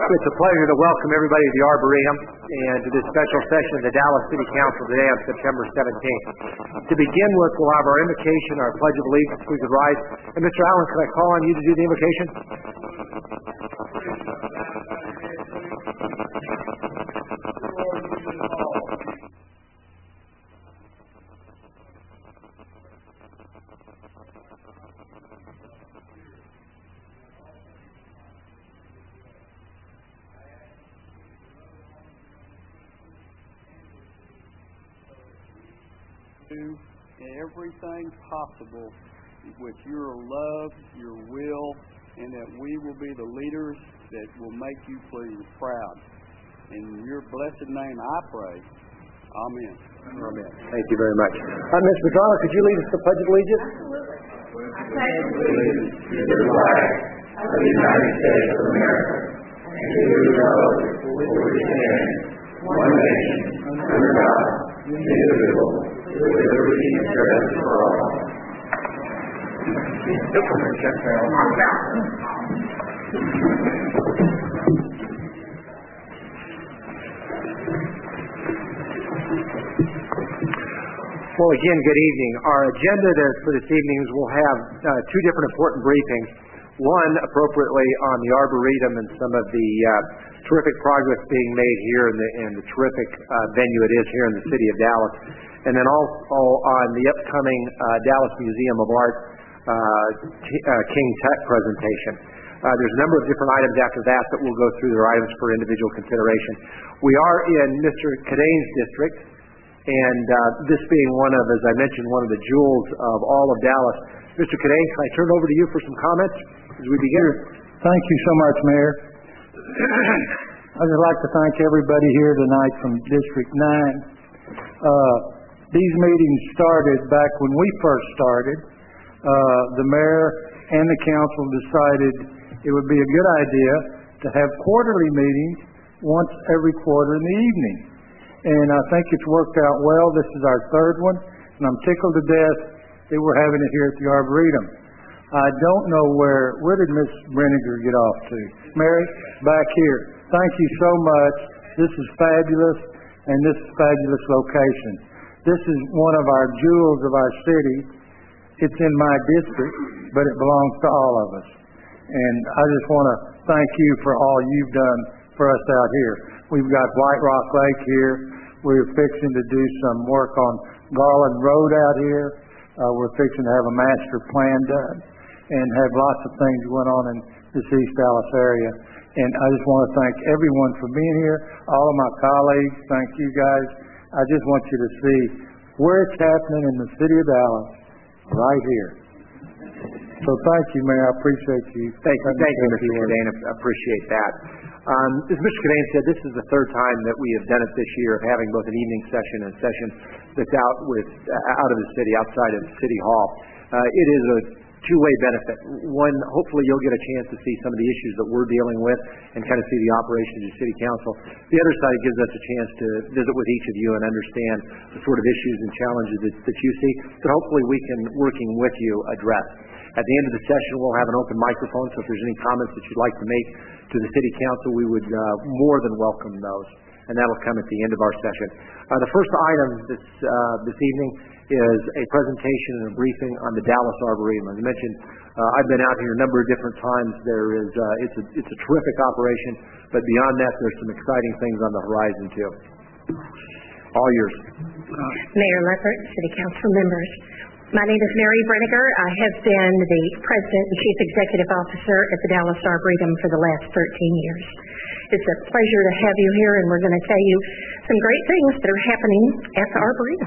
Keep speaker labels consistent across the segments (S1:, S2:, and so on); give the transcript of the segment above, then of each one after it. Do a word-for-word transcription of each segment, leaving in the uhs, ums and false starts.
S1: It's a pleasure to welcome everybody to the Arboretum and to this special session of the Dallas City Council today on September seventeenth. To begin with, we'll have our invocation, our Pledge of Allegiance. We could rise. And Mister Allen, can I call on you to do the invocation?
S2: Do everything possible with your love, your will, and that we will be the leaders that will make you pleased, proud. In your blessed name I pray. Amen.
S1: Amen. Thank you very much. Uh, Miz Madrano, could you lead us to the Pledge of Allegiance?
S3: Absolutely. I pledge allegiance to the flag of the United States of America and to the republic for which it stands, one nation, under God, indivisible, with liberty and justice for all.
S1: Well, again, good evening. Our agenda for this evening is we'll have uh, two different important briefings. One, appropriately, on the Arboretum and some of the uh, terrific progress being made here and the, and the terrific uh, venue it is here in the city of Dallas. And then also on the upcoming uh, Dallas Museum of Art uh, t- uh, King Tut presentation. Uh, there's a number of different items after that that we'll go through. They're items for individual consideration. We are in Mister Cadane's district, and uh, this being one of, as I mentioned, one of the jewels of all of Dallas. Mister Cadane, can I turn it over to you for some comments as we begin?
S4: Thank you so much, Mayor. I'd just like to thank everybody here tonight from District nine. Uh, these meetings started back when we first started. Uh, the mayor and the council decided it would be a good idea to have quarterly meetings once every quarter in the evening. And I think it's worked out well. This is our third one, and I'm tickled to death that we're having it here at the Arboretum. I don't know where, where did Miss Brenninger get off to? Mary, back here. Thank you so much. This is fabulous, and this is a fabulous location. This is one of our jewels of our city. It's in my district, but it belongs to all of us. And I just want to thank you for all you've done for us out here. We've got White Rock Lake here. We're fixing to do some work on Garland Road out here. Uh, we're fixing to have a master plan done and have lots of things going on in this East Dallas area. And I just want to thank everyone for being here, all of my colleagues. Thank you guys. I just want you to see where it's happening in the city of Dallas right here. So thank you, Mayor. I appreciate you.
S1: Thank you, thank you, Mister Cadane. I appreciate that. Um, as Mister Cadane said, this is the third time that we have done it this year, of having both an evening session and a session that's out with uh, out of the city, outside of City Hall. Uh, it is a two-way benefit. One, hopefully you'll get a chance to see some of the issues that we're dealing with and kind of see the operations of City Council. The other side gives us a chance to visit with each of you and understand the sort of issues and challenges that, that you see that hopefully we can, working with you, address. At the end of the session, we'll have an open microphone, so if there's any comments that you'd like to make to the City Council, we would uh, more than welcome those, and that'll come at the end of our session. Uh, the first item this, uh, this evening is a presentation and a briefing on the Dallas Arboretum. As I mentioned, uh, I've been out here a number of different times. There is, uh, it's, a, it's a terrific operation, but beyond that, there's some exciting things on the horizon, too. All yours.
S5: Mayor Leppert, City Council members. My name is Mary Brenninger. I have been the President and Chief Executive Officer at the Dallas Arboretum for the last thirteen years. It's a pleasure to have you here, and we're going to tell you some great things that are happening at the Arboretum.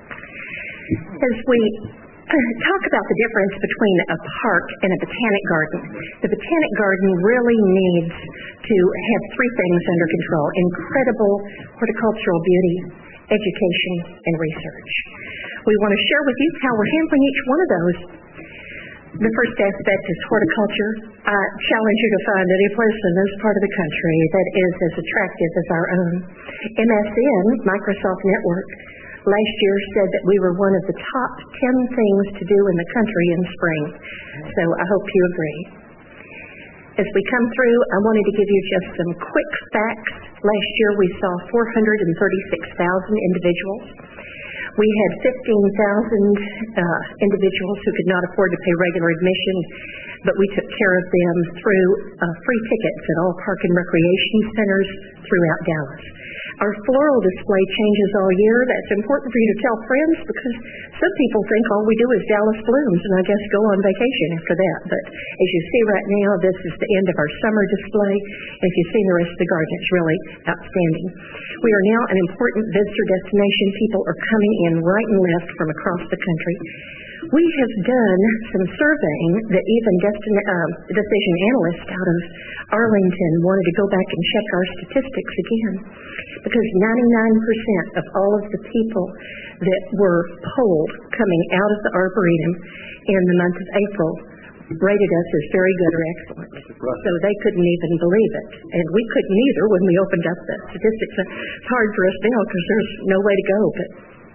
S5: As we talk about the difference between a park and a botanic garden, the botanic garden really needs to have three things under control: incredible horticultural beauty, education, and research. We want to share with you how we're handling each one of those. The first aspect is horticulture. I challenge you to find any place in this part of the country that is as attractive as our own. M S N, Microsoft Network, last year said that we were one of the top ten things to do in the country in spring. So I hope you agree. As we come through, I wanted to give you just some quick facts. Last year we saw four hundred thirty-six thousand individuals. We had fifteen thousand uh, individuals who could not afford to pay regular admission, but we took care of them through uh, free tickets at all park and recreation centers throughout Dallas. Our floral display changes all year. That's important for you to tell friends because some people think all we do is Dallas blooms and I just go on vacation after that. But as you see right now, this is the end of our summer display. If you've seen the rest of the garden, it's really outstanding. We are now an important visitor destination. People are coming in right and left from across the country. We have done some surveying that even destin- uh, decision analysts out of Arlington wanted to go back and check our statistics again because ninety-nine percent of all of the people that were polled coming out of the Arboretum in the month of April rated us as very good or excellent. So they couldn't even believe it. And we couldn't either when we opened up the statistics. It's hard for us now because there's no way to go, but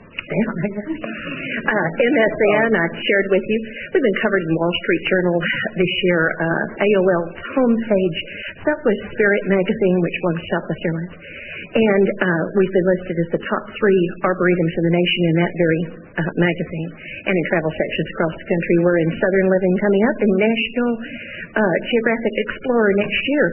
S5: uh, M S N, I shared with you, we've been covered in Wall Street Journal this year, uh, A O L's homepage, Southwest Spirit magazine, which belongs to Southwest Airlines, and uh, we've been listed as the top three arboretums in the nation in that very uh, magazine, and in travel sections across the country. We're in Southern Living coming up, and National uh, Geographic Explorer next year.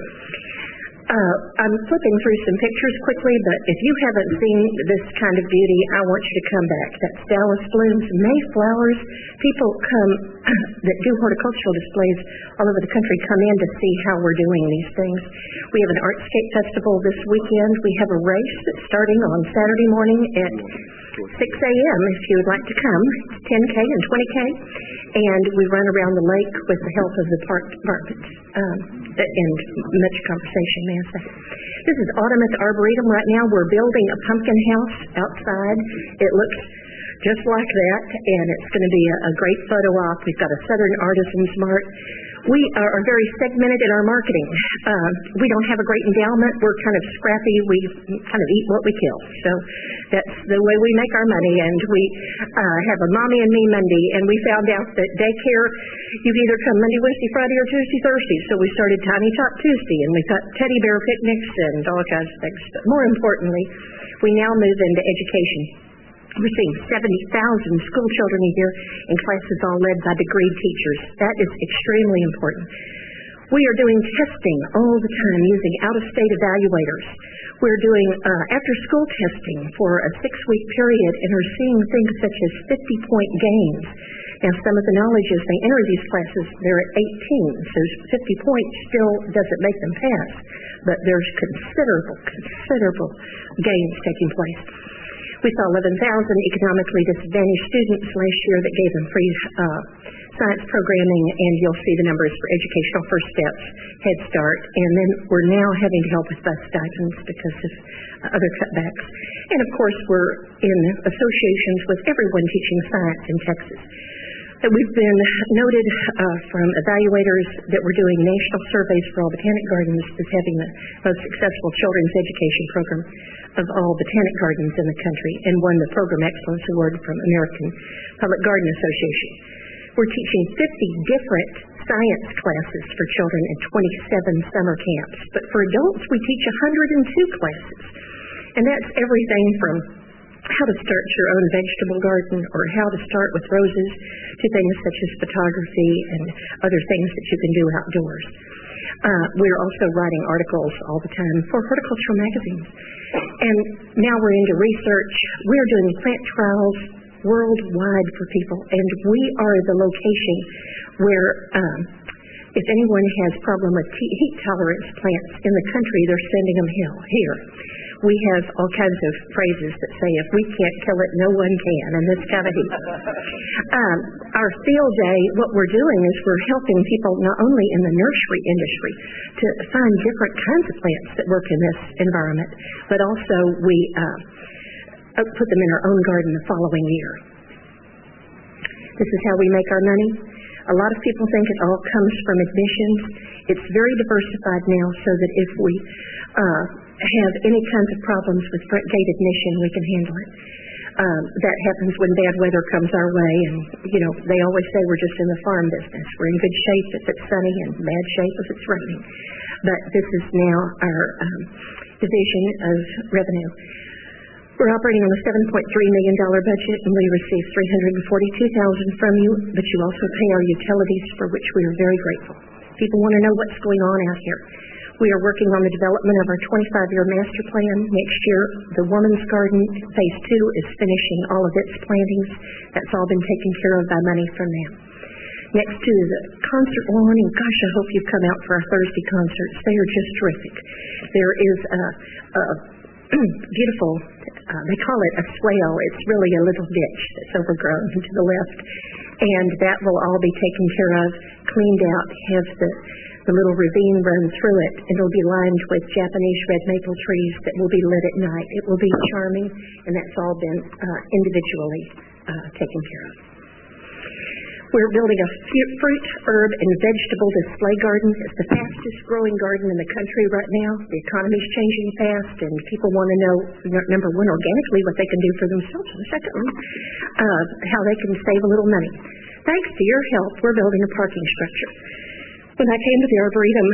S5: Uh, I'm flipping through some pictures quickly, but if you haven't seen this kind of beauty, I want you to come back. That's Dallas blooms, Mayflowers. People come that do horticultural displays all over the country come in to see how we're doing these things. We have an Artscape Festival this weekend. We have a race that's starting on Saturday morning at six a.m. if you would like to come. It's ten K and twenty K. And we run around the lake with the help of the park department. Um, and much conversation, may I say. This is autumn at the Arboretum right now. We're building a pumpkin house outside. It looks just like that, and it's going to be a, a great photo op. We've got a Southern Artisans Mart. We are, are very segmented in our marketing. Uh, we don't have a great endowment. We're kind of scrappy. We kind of eat what we kill. So that's the way we make our money. And we uh, have a Mommy and Me Monday, and we found out that daycare, you can either come Monday, Wednesday, Friday, or Tuesday, Thursday. So we started Tiny Talk Tuesday, and we've got teddy bear picnics and all kinds of things. But more importantly, we now move into education. We're seeing seventy thousand school children a year in classes all led by degreed teachers. That is extremely important. We are doing testing all the time using out-of-state evaluators. We're doing uh, after-school testing for a six-week period and are seeing things such as fifty-point gains. Now, some of the knowledge is they enter these classes, they're at eighteen, so fifty points still doesn't make them pass, but there's considerable, considerable gains taking place. We saw eleven thousand economically disadvantaged students last year that gave them free uh, science programming, and you'll see the numbers for Educational First Steps, Head Start, and then we're now having to help with bus stipends because of uh, other cutbacks. And of course, we're in associations with everyone teaching science in Texas. But we've been noted uh, from evaluators that we're doing national surveys for all botanic gardens as having the most successful children's education program of all botanic gardens in the country, and won the Program Excellence Award from American Public Garden Association. We're teaching fifty different science classes for children in twenty-seven summer camps. But for adults, we teach one hundred two classes. And that's everything from how to start your own vegetable garden or how to start with roses to things such as photography and other things that you can do outdoors. Uh, we're also writing articles all the time for horticultural magazines. And now we're into research. We're doing plant trials worldwide for people, and we are the location where um, if anyone has problem with heat tolerance plants in the country, they're sending them here. We have all kinds of phrases that say, if we can't kill it, no one can, and this kind of heat. um, our field day, what we're doing is we're helping people not only in the nursery industry to find different kinds of plants that work in this environment, but also we uh, put them in our own garden the following year. This is how we make our money. A lot of people think it all comes from admissions. It's very diversified now so that if we uh, have any kinds of problems with front gate admission, we can handle it. Um, that happens when bad weather comes our way, and, you know, they always say we're just in the farm business. We're in good shape if it's sunny and bad shape if it's raining. But this is now our um, division of revenue. We're operating on a seven point three million dollars budget, and we receive three hundred forty-two thousand dollars from you, but you also pay our utilities, for which we are very grateful. People want to know what's going on out here. We are working on the development of our twenty-five year master plan. Next year, the Women's Garden Phase two is finishing all of its plantings. That's all been taken care of by money from them. Next to the concert lawn, and gosh, I hope you've come out for our Thursday concerts. They are just terrific. There is a, a beautiful, uh, they call it a swale. It's really a little ditch that's overgrown to the left. And that will all be taken care of, cleaned out, have the, the little ravine run through it, and it'll be lined with Japanese red maple trees that will be lit at night. It will be charming, and that's all been uh, individually uh, taken care of. We're building a fruit, herb, and vegetable display garden. It's the fastest growing garden in the country right now. The economy's changing fast, and people want to know, number one, organically what they can do for themselves, and secondly, uh, how they can save a little money. Thanks to your help, we're building a parking structure. When I came to the Arboretum,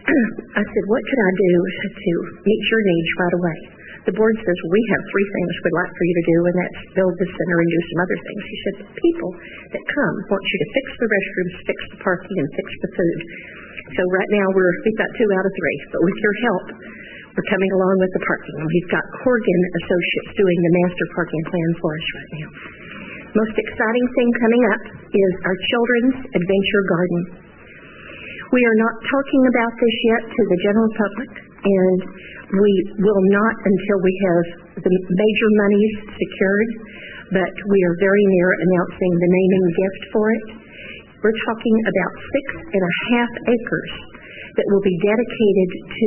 S5: I said, what could I do to meet your needs right away? The board says, we have three things we'd like for you to do, and that's build the center and do some other things. He said, the people that come want you to fix the restrooms, fix the parking, and fix the food. So right now, we're, we've got two out of three, but with your help, we're coming along with the parking. And we've got Corgan Associates doing the master parking plan for us right now. Most exciting thing coming up is our Children's Adventure Garden. We are not talking about this yet to the general public, and we will not until we have the major monies secured, but we are very near announcing the naming gift for it. We're talking about six and a half acres that will be dedicated to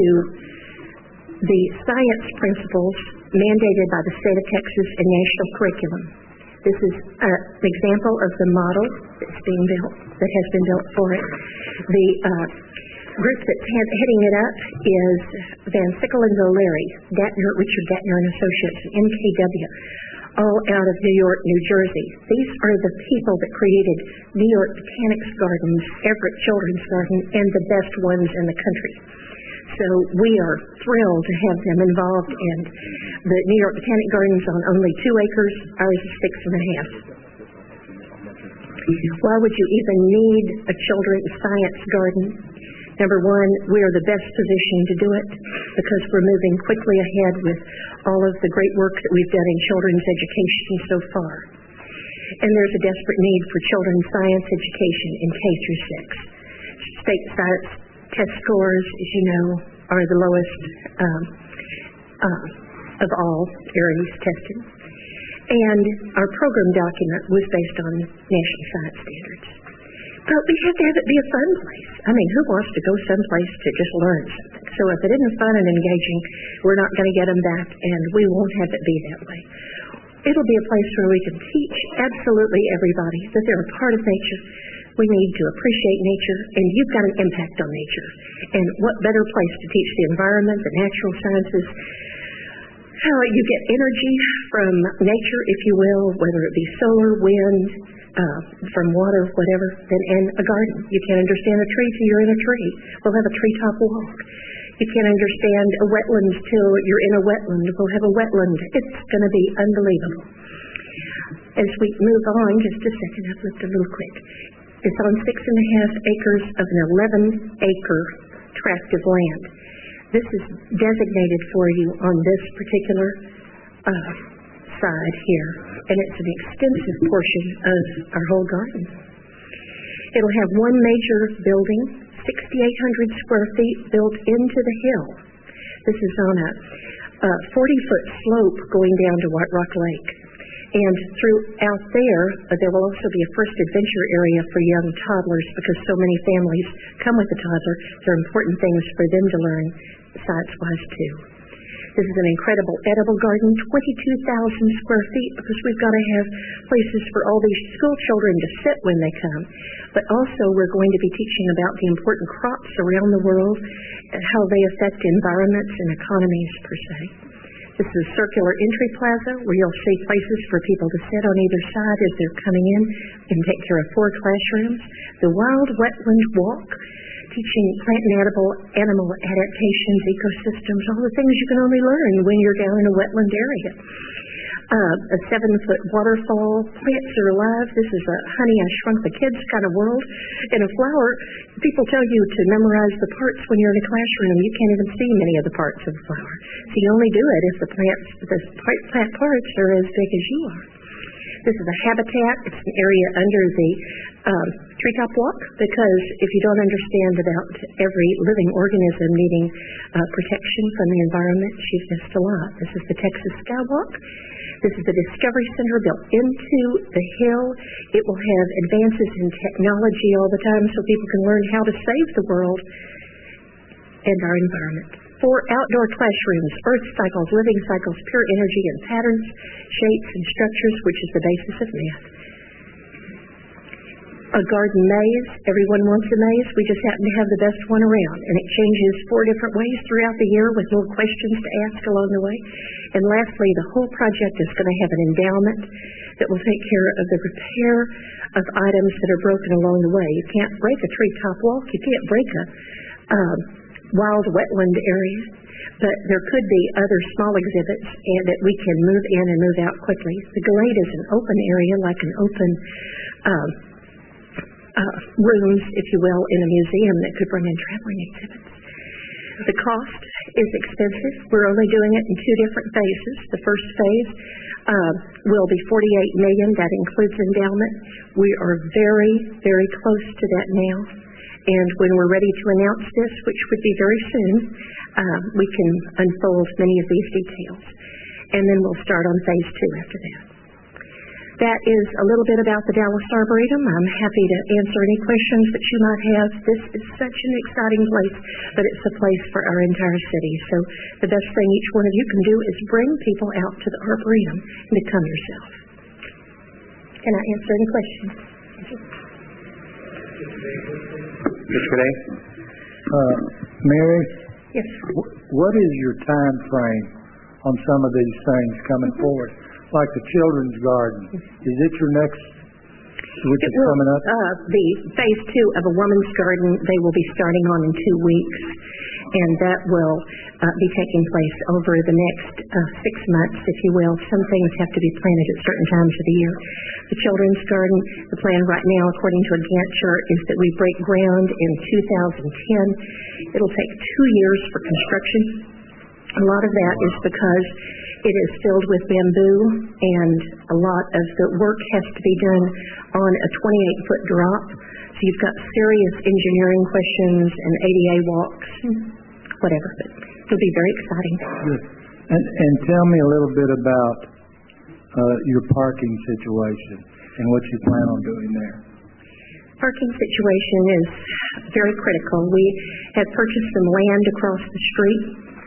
S5: the science principles mandated by the state of Texas and national curriculum. This is uh, an example of the model that's being built, that has been built for it. The uh, group that's heading it up is Van Sickle and O'Leary, Datner, Richard Datner and Associates, and N K W, all out of New York, New Jersey. These are the people that created New York Botanics Gardens, Everett Children's Garden, and the best ones in the country. So we are thrilled to have them involved, and the New York Botanic Gardens on only two acres, ours is six and a half. Why would you even need a children's science garden? Number one, we are the best positioned to do it because we're moving quickly ahead with all of the great work that we've done in children's education so far. And there's a desperate need for children's science education in K through six. State science test scores, as you know, are the lowest um, uh, of all areas tested. And our program document was based on national science standards. But we have to have it be a fun place. I mean, who wants to go someplace to just learn something? So if it isn't fun and engaging, we're not going to get them back, and we won't have it be that way. It'll be a place where we can teach absolutely everybody that they're a part of nature. We need to appreciate nature, and you've got an impact on nature. And what better place to teach the environment, the natural sciences, how you get energy from nature, if you will, whether it be solar, wind, uh, from water, whatever, than in a garden. You can't understand a tree till you're in a tree. We'll have a treetop walk. You can't understand a wetland till you're in a wetland. We'll have a wetland. It's going to be unbelievable. As we move on, just a second, I've looked a little quick. It's on six and a half acres of an eleven acre tract of land. This is designated for you on this particular uh, side here, and it's an extensive portion of our whole garden. It'll have one major building, sixty-eight hundred square feet built into the hill. This is on a forty foot slope going down to White Rock Lake. And throughout there, uh, there will also be a first adventure area for young toddlers because so many families come with a toddler. There are important things for them to learn science-wise too. This is an incredible edible garden, twenty-two thousand square feet, because we've got to have places for all these school children to sit when they come. But also we're going to be teaching about the important crops around the world, and how they affect environments and economies per se. This is a circular entry plaza where you'll see places for people to sit on either side as they're coming in and take care of four classrooms. The Wild Wetland Walk, teaching plant and animal, animal adaptations, ecosystems, all the things you can only learn when you're down in a wetland area. Uh, a seven-foot waterfall, plants are alive. This is a Honey, I Shrunk the Kids kind of world. In a flower, people tell you to memorize the parts when you're in a classroom. You can't even see many of the parts of a flower. So you only do it if the plants, the plant parts are as big as you are. This is a habitat. It's an area under the um, treetop walk, because if you don't understand about every living organism needing uh, protection from the environment, you've missed a lot. This is the Texas Skywalk. This is the Discovery Center built into the hill. It will have advances in technology all the time so people can learn how to save the world and our environment. Four outdoor classrooms, earth cycles, living cycles, pure energy and patterns, shapes and structures, which is the basis of math. A garden maze. Everyone wants a maze. We just happen to have the best one around. And it changes four different ways throughout the year with little questions to ask along the way. And lastly, the whole project is going to have an endowment that will take care of the repair of items that are broken along the way. You can't break a treetop walk. You can't break a um, wild wetland area. But there could be other small exhibits and that we can move in and move out quickly. The Glade is an open area, like an open um, uh, rooms, if you will, in a museum that could bring in traveling exhibits. The cost is expensive. We're only doing it in two different phases. The first phase uh, will be forty-eight million dollars. That includes endowment. We are very, very close to that now. And when we're ready to announce this, which would be very soon, uh, we can unfold many of these details. And then we'll start on phase two after that. That is a little bit about the Dallas Arboretum. I'm happy to answer any questions that you might have. This is such an exciting place, but it's a place for our entire city. So the best thing each one of you can do is bring people out to the Arboretum and become yourself. Can I answer any questions?
S1: Mister Renee?
S4: Uh, Mary?
S5: Yes.
S4: W- what is your time frame on some of these things coming forward? Like the children's garden. Is it your next, which
S5: It
S4: is
S5: will,
S4: coming up?
S5: Uh, the phase two of a woman's garden, they will be starting on in two weeks. And that will uh, be taking place over the next uh, six months, if you will. Some things have to be planted at certain times of the year. The children's garden, the plan right now, according to a Gantt chart, is that we break ground in two thousand ten. It'll take two years for construction. A lot of that is because it is filled with bamboo, and a lot of the work has to be done on a twenty-eight foot drop. So you've got serious engineering questions and A D A walks, whatever. But it'll be very exciting.
S4: Good. And, and tell me a little bit about uh, your parking situation and what you plan on doing there.
S5: Parking situation is very critical. We have purchased some land across the street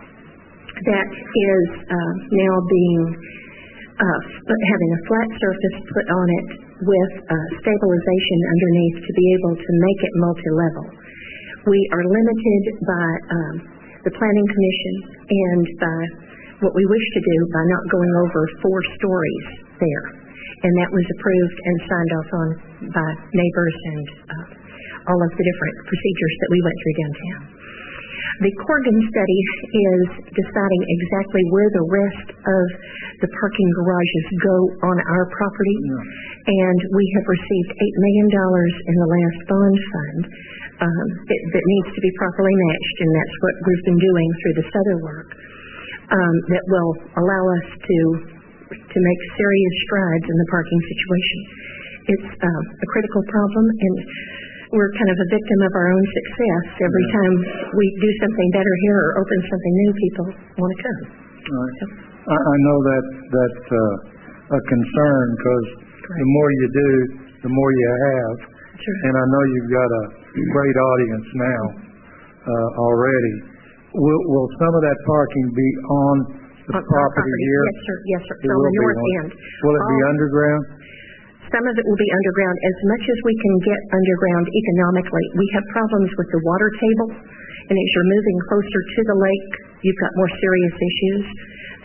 S5: that is uh, now being uh, having a flat surface put on it with uh, stabilization underneath to be able to make it multi-level. We are limited by um, the Planning Commission and by what we wish to do by not going over four stories there. And that was approved and signed off on by neighbors and uh, all of the different procedures that we went through downtown. The Corrigan study is deciding exactly where the rest of the parking garages go on our property. Yeah. And we have received eight million dollars in the last bond fund um, that, that needs to be properly matched, and that's what we've been doing through this other work um, that will allow us to to make serious strides in the parking situation. It's um, a critical problem, and we're kind of a victim of our own success. Every yeah. time we do something better here or open something new, people want to come.
S4: All right. So, I, I know that that's uh, a concern, because the more you do, the more you have.
S5: Sure.
S4: And I know you've got a great audience now uh, already. Will, will some of that parking be on the
S5: on
S4: property,
S5: property
S4: here?
S5: Yes, sir. Yes, sir.
S4: It
S5: on the north
S4: on,
S5: end.
S4: Will it
S5: All,
S4: be underground?
S5: Some of it will be underground. As much as we can get underground economically, we have problems with the water table. And as you're moving closer to the lake, you've got more serious issues.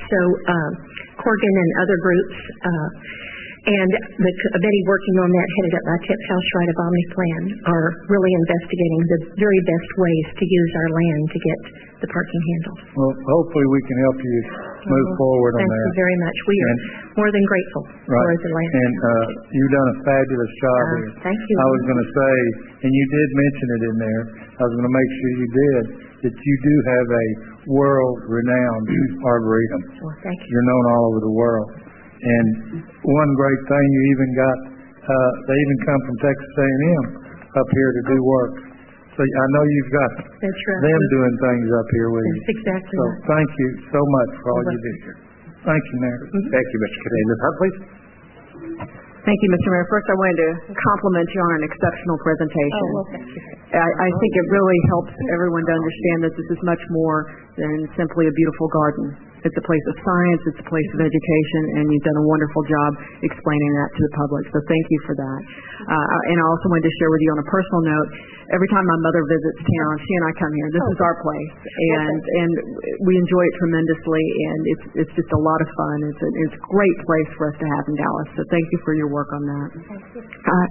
S5: So uh, Corgan and other groups uh, and the committee working on that, headed up by Tip Housewright of OmniPlan, are really investigating the very best ways to use our land to get the parking handled.
S4: Well, hopefully we can help you move
S5: Well,
S4: forward on
S5: thank
S4: that.
S5: you very much. We are
S4: And-
S5: more than grateful
S4: Right.
S5: for the land.
S4: And uh, you've done a fabulous job
S5: Uh,
S4: here.
S5: thank you.
S4: I was going to say, and you did mention it in there, I was going to make sure you did, that you do have a world-renowned arboretum.
S5: Well, thank you.
S4: You're known all over the world. And one great thing, you even got, uh, they even come from Texas A and M up here to do work. So I know you've got
S5: That's right.
S4: them doing things up here with you.
S5: That's exactly
S4: So
S5: right.
S4: thank you so much for all you
S5: You're
S4: do here. Thank you, Mayor.
S1: Thank you, Mister Cadane. Miz Hunt, please.
S6: Thank you, Mister Mayor. First, I wanted to compliment you on an exceptional presentation.
S5: Oh, well, thank you.
S6: I, I think it really helps everyone to understand that this is much more than simply a beautiful garden. It's a place of science, it's a place of education, and you've done a wonderful job explaining that to the public. So thank you for that. Uh, and I also wanted to share with you on a personal note, every time my mother visits town, she and I come here. This is our place, and and we enjoy it tremendously, and it's it's just a lot of fun. It's a, it's a great place for us to have in Dallas. So thank you for your work on that. Uh,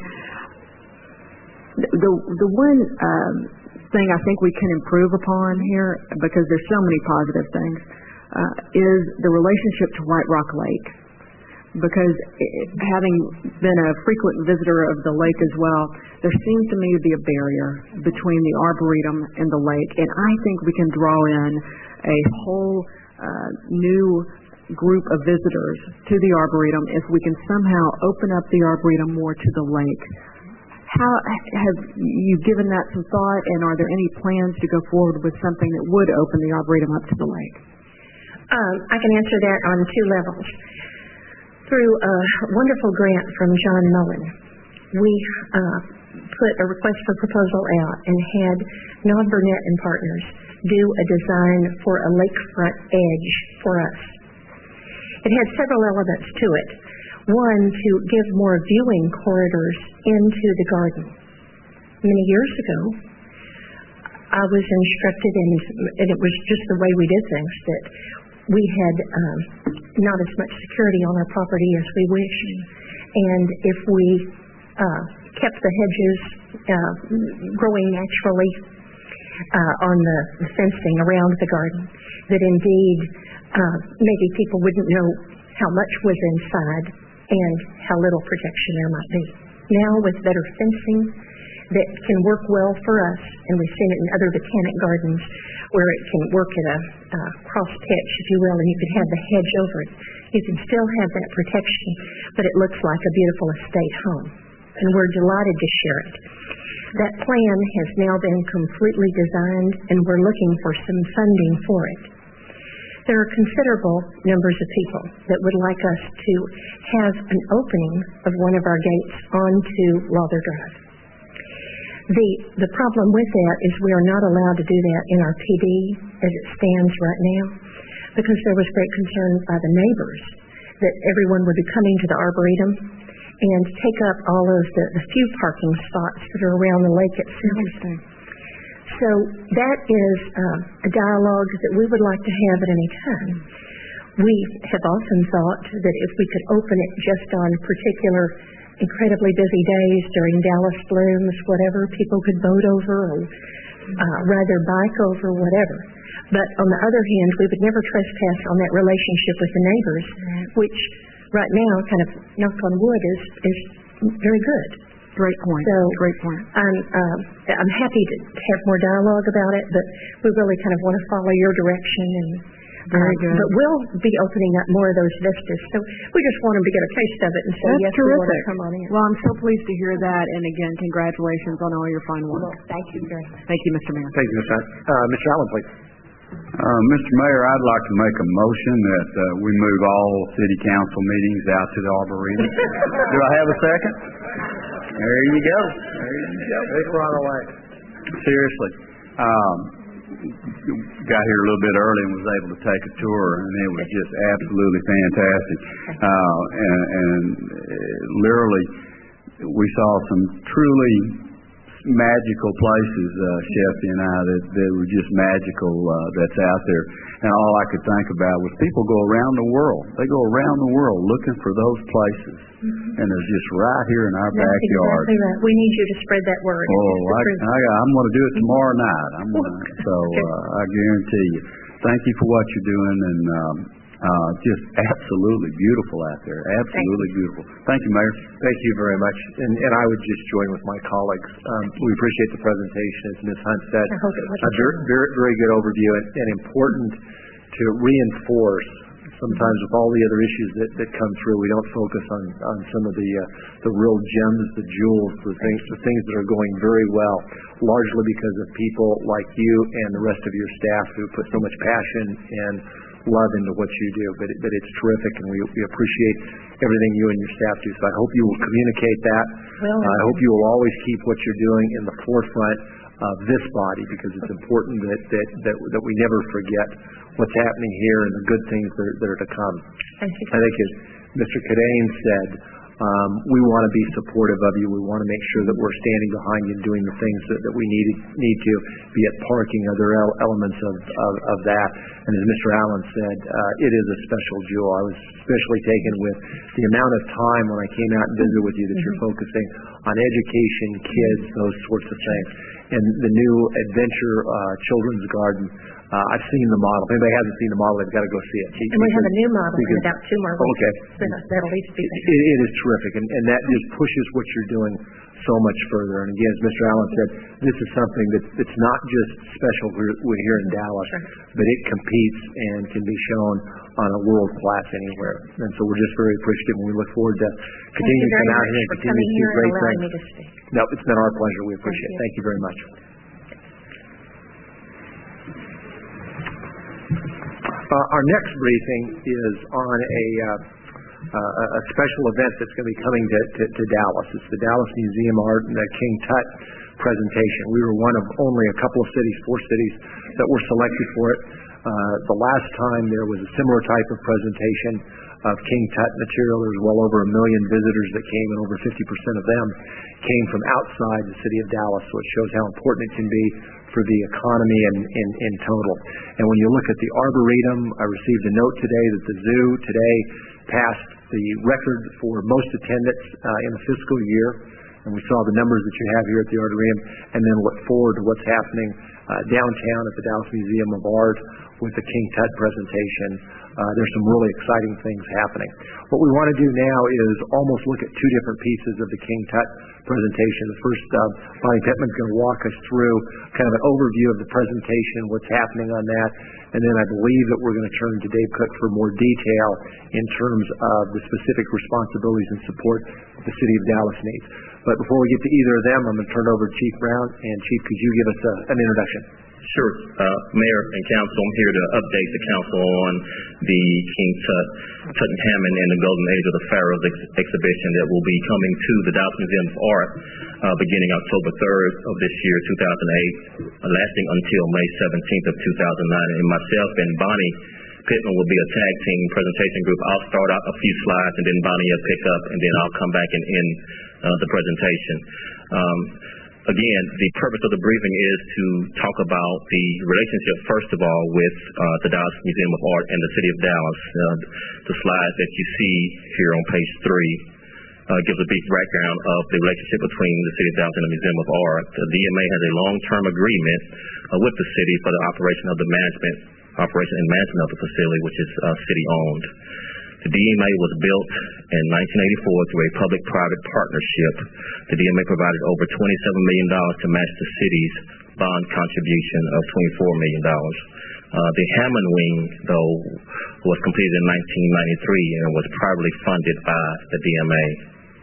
S6: the the one um, thing I think we can improve upon here, because there's so many positive things, uh, is the relationship to White Rock Lake. Because it, having been a frequent visitor of the lake as well, there seems to me to be a barrier between the Arboretum and the lake, and I think we can draw in a whole uh, new group of visitors to the Arboretum if we can somehow open up the Arboretum more to the lake. How have you given that some thought, and are there any plans to go forward with something that would open the Arboretum up to the lake?
S5: Um, I can answer that on two levels. Through a wonderful grant from John Mullen, we uh, put a request for proposal out and had Nod Burnett and Partners do a design for a lakefront edge for us. It had several elements to it. One, to give more viewing corridors into the garden. Many years ago, I was instructed, and, and it was just the way we did things, that we had um, not as much security on our property as we wished. And if we uh, kept the hedges uh, growing naturally uh, on the, the fencing around the garden, that indeed uh, maybe people wouldn't know how much was inside and how little protection there might be. Now, with better fencing that can work well for us, and we've seen it in other botanic gardens where it can work at a uh, cross pitch, if you will, and you can have the hedge over it. You can still have that protection, but it looks like a beautiful estate home, and we're delighted to share it. That plan has now been completely designed, and we're looking for some funding for it. There are considerable numbers of people that would like us to have an opening of one of our gates onto Lawther Drive. The the problem with that is we are not allowed to do that in our P D as it stands right now, because there was great concern by the neighbors that everyone would be coming to the Arboretum and take up all of the, the few parking spots that are around the lake itself. So that is uh, a dialogue that we would like to have at any time. We have often thought that if we could open it just on particular incredibly busy days during Dallas Blooms, whatever, people could boat over or uh, ride their bike over, whatever. But on the other hand, we would never trespass on that relationship with the neighbors, which right now, kind of knock on wood, is is very good.
S6: Great point.
S5: So
S6: Great point.
S5: I'm uh, I'm happy to have more dialogue about it, but we really kind of want to follow your direction and.
S6: Very
S5: uh,
S6: good.
S5: But we'll be opening up more of those vistas, so we just want them to get a taste of it and say,
S6: That's
S5: yes, we want
S6: terrific.
S5: to come on in.
S6: Well, I'm so pleased to hear that, and again, congratulations on all your fine work.
S5: Well, thank you very much.
S6: Thank you, Mister Mayor.
S1: Thank you, Miz Hunt. Uh, Mister Allen, please.
S7: Uh, Mister Mayor, I'd like to make a motion that uh, we move all city council meetings out to the Arboretum. Do I have a second? There you go. There you go.
S1: They brought away.
S7: Seriously. Um, got here a little bit early and was able to take a tour, and it was just absolutely fantastic. Uh, and, and uh, literally, we saw some truly magical places, uh, Sheffy and I, that, that were just magical, uh, that's out there. And all I could think about was people go around the world. They go around the world looking for those places. Mm-hmm. And they're just right here in our
S5: That's
S7: backyard.
S5: Exactly right. We need you to spread that word.
S7: Oh, I, I, I'm going to do it tomorrow night. I'm gonna, so uh, I guarantee you. Thank you for what you're doing, and um, uh, just absolutely beautiful out there. Absolutely
S5: Thank
S7: beautiful. Thank you, Mayor.
S1: Thank you very much. And, and I would just join with my colleagues. Um, we appreciate the presentation, as Miz Hunt said.
S5: I hope it was
S1: a very, very, very good overview, and, and important to reinforce. Sometimes with all the other issues that, that come through, we don't focus on, on some of the uh, the real gems, the jewels, the things the things that are going very well, largely because of people like you and the rest of your staff who put so much passion and love into what you do. But it, but it's terrific, and we, we appreciate everything you and your staff do. So I hope you will communicate that.
S5: Well,
S1: uh, I hope you will always keep what you're doing in the forefront of this body, because it's important that that that, that we never forget what's happening here and the good things that are, that are to come.
S5: Thank you.
S1: I think as Mister Cadane said, um, we want to be supportive of you. We want to make sure that we're standing behind you and doing the things that, that we need, need to, be it parking, other el- elements of, of, of that. And as Mister Allen said, uh, it is a special jewel. I was especially taken with the amount of time when I came out and visited with you that you're focusing on education, kids, those sorts of things. And the new Adventure uh, Children's Garden, Uh, I've seen the model. If anybody hasn't seen the model, they've got to go see it.
S5: And we have a new model in about two more weeks.
S1: Okay.
S5: So that'll at least be there.
S1: It, it is terrific, and, and that just pushes what you're doing so much further. And again, as Mister Allen said, this is something that, that's not just special we're, we're here in Dallas,
S5: Sure.
S1: but it competes and can be shown on a world class anywhere. And so we're just very appreciative, and we look forward to continuing to come out here and continue to do great things.
S5: Me to speak.
S1: No, it's been our pleasure. We appreciate
S5: Thank
S1: it. Thank you very much. Uh, our next briefing is on a, uh, uh, a special event that's going to be coming to, to, to Dallas. It's the Dallas Museum of Art and the King Tut presentation. We were one of only a couple of cities, four cities, that were selected for it. Uh, the last time there was a similar type of presentation of King Tut material, there was well over a million visitors that came, and over fifty percent of them came from outside the city of Dallas, so it shows how important it can be for the economy in, in, in total. And when you look at the Arboretum, I received a note today that the zoo today passed the record for most attendance uh, in a fiscal year, and we saw the numbers that you have here at the Arboretum, and then look forward to what's happening uh, downtown at the Dallas Museum of Art with the King Tut presentation. Uh, there's some really exciting things happening. What we want to do now is almost look at two different pieces of the King Tut presentation. The first, uh, Bonnie Pittman's going to walk us through kind of an overview of the presentation, what's happening on that, and then I believe that we're going to turn to Dave Cook for more detail in terms of the specific responsibilities and support the City of Dallas needs. But before we get to either of them, I'm going to turn it over to Chief Brown. And Chief, could you give us a, an introduction?
S8: Sure. Uh, Mayor and Council, I'm here to update the Council on the King Tut, Tutankhamun and the Golden Age of the Pharaohs ex- exhibition that will be coming to the Dallas Museum of Art uh, beginning October third of this year, two thousand eight, uh, lasting until May seventeenth of two thousand nine. And myself and Bonnie Pittman will be a tag team presentation group. I'll start out a few slides, and then Bonnie will pick up, and then I'll come back and end uh, the presentation. Um, Again, the purpose of the briefing is to talk about the relationship, first of all, with uh, the Dallas Museum of Art and the City of Dallas. Uh, the slide that you see here on page three uh, gives a brief background of the relationship between the City of Dallas and the Museum of Art. The D M A has a long-term agreement uh, with the city for the operation of the management, operation and management of the facility, which is uh, city-owned. The D M A was built in nineteen eighty-four through a public-private partnership. The D M A provided over twenty-seven million dollars to match the city's bond contribution of twenty-four million dollars. Uh, the Hammond Wing, though, was completed in nineteen ninety-three and was privately funded by the D M A.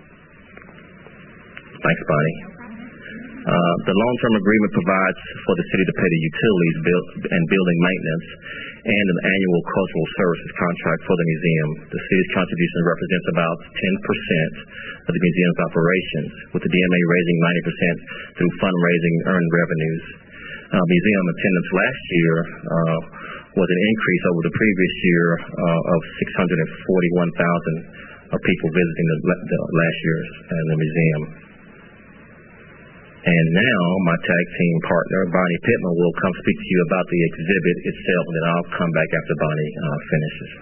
S8: Thanks, Bonnie. Uh, the long-term agreement provides for the city to pay the utilities bill and building maintenance and an annual cultural services contract for the museum. The city's contribution represents about ten percent of the museum's operations, with the D M A raising ninety percent through fundraising earned revenues. Uh, museum attendance last year uh, was an increase over the previous year uh, of six hundred forty-one thousand uh, people visiting the, the last year's uh, the museum. And now my tag team partner, Bonnie Pittman, will come speak to you about the exhibit itself, and then I'll come back after Bonnie uh, finishes.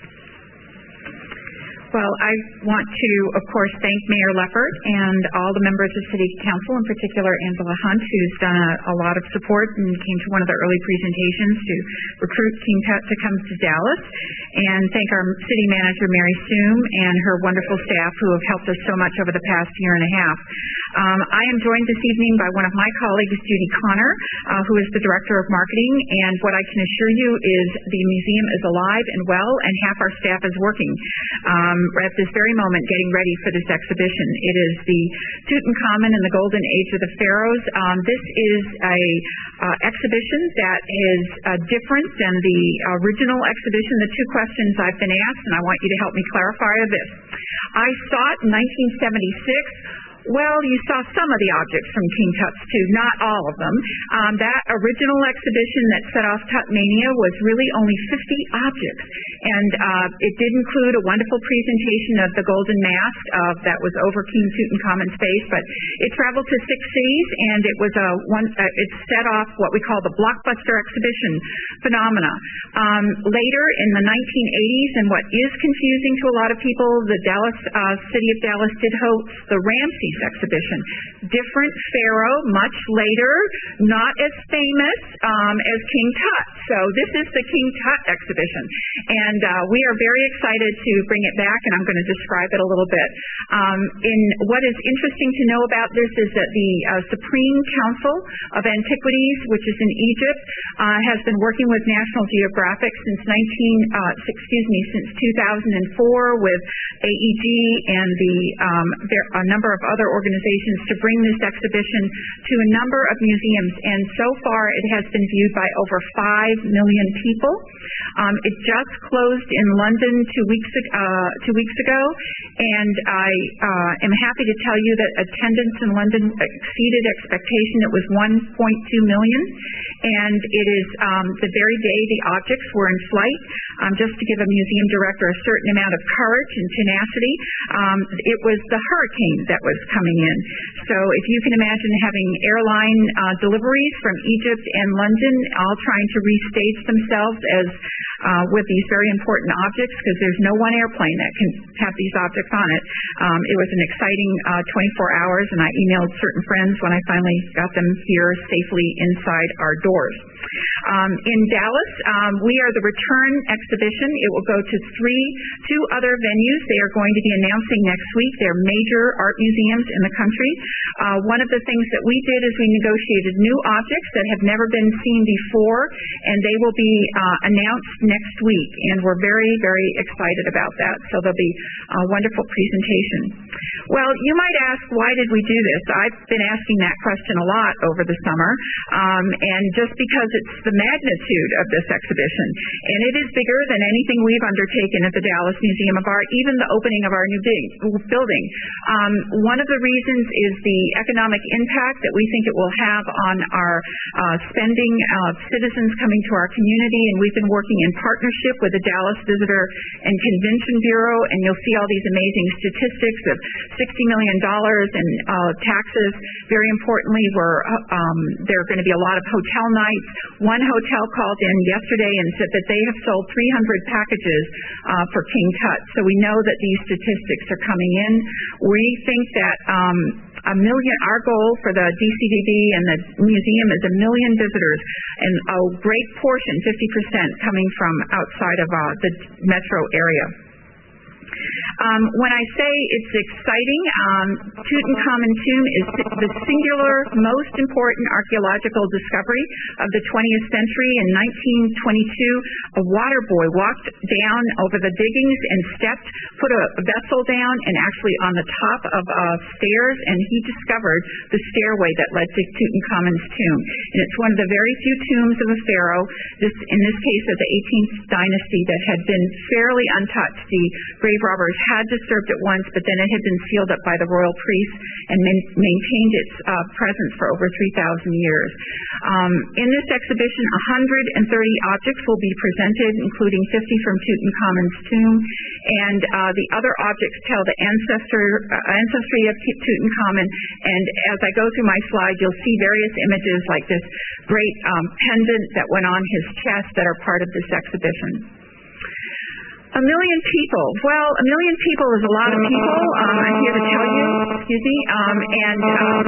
S9: Well, I want to, of course, thank Mayor Leppert and all the members of City Council, in particular Angela Hunt, who's done a, a lot of support and came to one of the early presentations to recruit King Tut to come to Dallas, and thank our city manager, Mary Soom, and her wonderful staff who have helped us so much over the past year and a half. Um, I am joined this evening by one of my colleagues, Judy Connor, uh, who is the Director of Marketing, and what I can assure you is the museum is alive and well, and half our staff is working. Um, We're at this very moment getting ready for this exhibition. It is the Tutankhamun and the Golden Age of the Pharaohs. Um, this is a uh, exhibition that is uh, different than the original exhibition. The two questions I've been asked, and I want you to help me clarify, are this. I saw it in nineteen seventy-six. Well, you saw some of the objects from King Tut's too, not all of them. Um, that original exhibition that set off Tutmania was really only fifty objects, and uh, it did include a wonderful presentation of the Golden Mask uh, that was over King Tutankhamun's face, but it traveled to six cities, and it was a one. Uh, it set off what we call the blockbuster exhibition phenomena. Um, later in the nineteen eighties, and what is confusing to a lot of people, the Dallas uh, City of Dallas did host the Ramses exhibition. Different pharaoh, much later, not as famous um, as King Tut. So this is the King Tut exhibition, and uh, we are very excited to bring it back, and I'm going to describe it a little bit. Um, in what is interesting to know about this is that the uh, Supreme Council of Antiquities, which is in Egypt, uh, has been working with National Geographic since nineteen uh, excuse me since two thousand four with A E G and the um, there, a number of other organizations to bring this exhibition to a number of museums, and so far it has been viewed by over five million people. Um, it just closed in London two weeks uh, two weeks ago, and I uh, am happy to tell you that attendance in London exceeded expectation. It was one point two million, and it is um, the very day the objects were in flight. Um, just to give a museum director a certain amount of courage and tenacity, um, it was the hurricane that was coming in. So if you can imagine having airline uh, deliveries from Egypt and London all trying to restage themselves as uh, with these very important objects, because there's no one airplane that can have these objects on it. Um, it was an exciting uh, twenty-four hours, and I emailed certain friends when I finally got them here safely inside our doors. Um, in Dallas, um, we are the return exhibition. It will go to three, two other venues. They are going to be announcing next week. They're major art museums in the country. Uh, one of the things that we did is we negotiated new objects that have never been seen before, and they will be uh, announced next week, and we're very, very excited about that. So there'll be a wonderful presentation. Well, you might ask, why did we do this? I've been asking that question a lot over the summer, um, and just because it's the magnitude of this exhibition, and it is bigger than anything we've undertaken at the Dallas Museum of Art, even the opening of our new building. Um, one of the reasons is the economic impact that we think it will have on our uh, spending of citizens coming to our community, and we've been working in partnership with the Dallas Visitor and Convention Bureau, and you'll see all these amazing statistics of sixty million dollars in uh, taxes. Very importantly, we're, um, there are going to be a lot of hotel nights. One hotel called in yesterday and said that they have sold three hundred packages uh, for King Tut. So we know that these statistics are coming in. We think that um, a million, our goal for the D C V B and the museum is a million visitors, and a great portion, fifty percent, coming from outside of uh, the metro area. Um, when I say it's exciting, um, Tutankhamun tomb is the singular most important archaeological discovery of the twentieth century. In nineteen twenty-two, a water boy walked down over the diggings and stepped, put a vessel down, and actually on the top of uh, stairs, and he discovered the stairway that led to Tutankhamun's tomb. And it's one of the very few tombs of a pharaoh, this, in this case of the eighteenth dynasty, that had been fairly untouched. The great grave robbers had disturbed it once, but then it had been sealed up by the royal priests and man- maintained its uh, presence for over three thousand years. Um, in this exhibition, one hundred thirty objects will be presented, including fifty from Tutankhamun's tomb, and uh, the other objects tell the ancestor, uh, ancestry of Tutankhamun. And as I go through my slide, you'll see various images like this great um, pendant that went on his chest that are part of this exhibition. A million people. Well, a million people is a lot of people. Um, I'm here to tell you, excuse me, um, and um,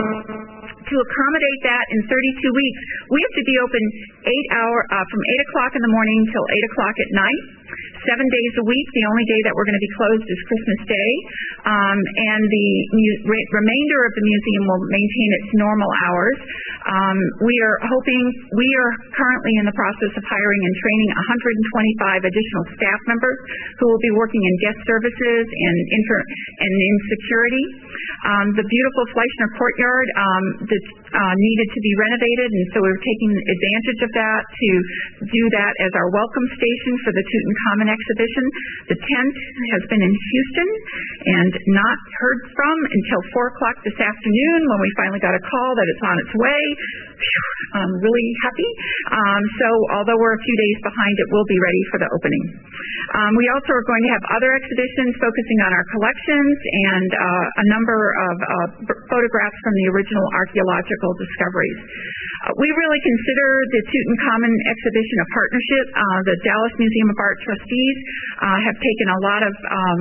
S9: to accommodate that in thirty-two weeks, we have to be open eight hour uh, from eight o'clock in the morning till eight o'clock at night. Seven days a week. The only day that we're going to be closed is Christmas Day, um, and the mu- re- remainder of the museum will maintain its normal hours. Um, we are hoping, we are currently in the process of hiring and training one hundred twenty-five additional staff members who will be working in guest services and inter- and in security. Um, the beautiful Fleischner Courtyard um, that uh, needed to be renovated, and so we're taking advantage of that to do that as our welcome station for the Tutankhamun exhibition. The tent has been in Houston and not heard from until four o'clock this afternoon when we finally got a call that it's on its way. Whew, I'm really happy. Um, so although we're a few days behind, it will be ready for the opening. Um, we also are going to have other exhibitions focusing on our collections and uh, a number of uh, photographs from the original archaeological discoveries. Uh, we really consider the Tutankhamun exhibition a partnership. Uh, the Dallas Museum of Art trustees uh, have taken a lot of um,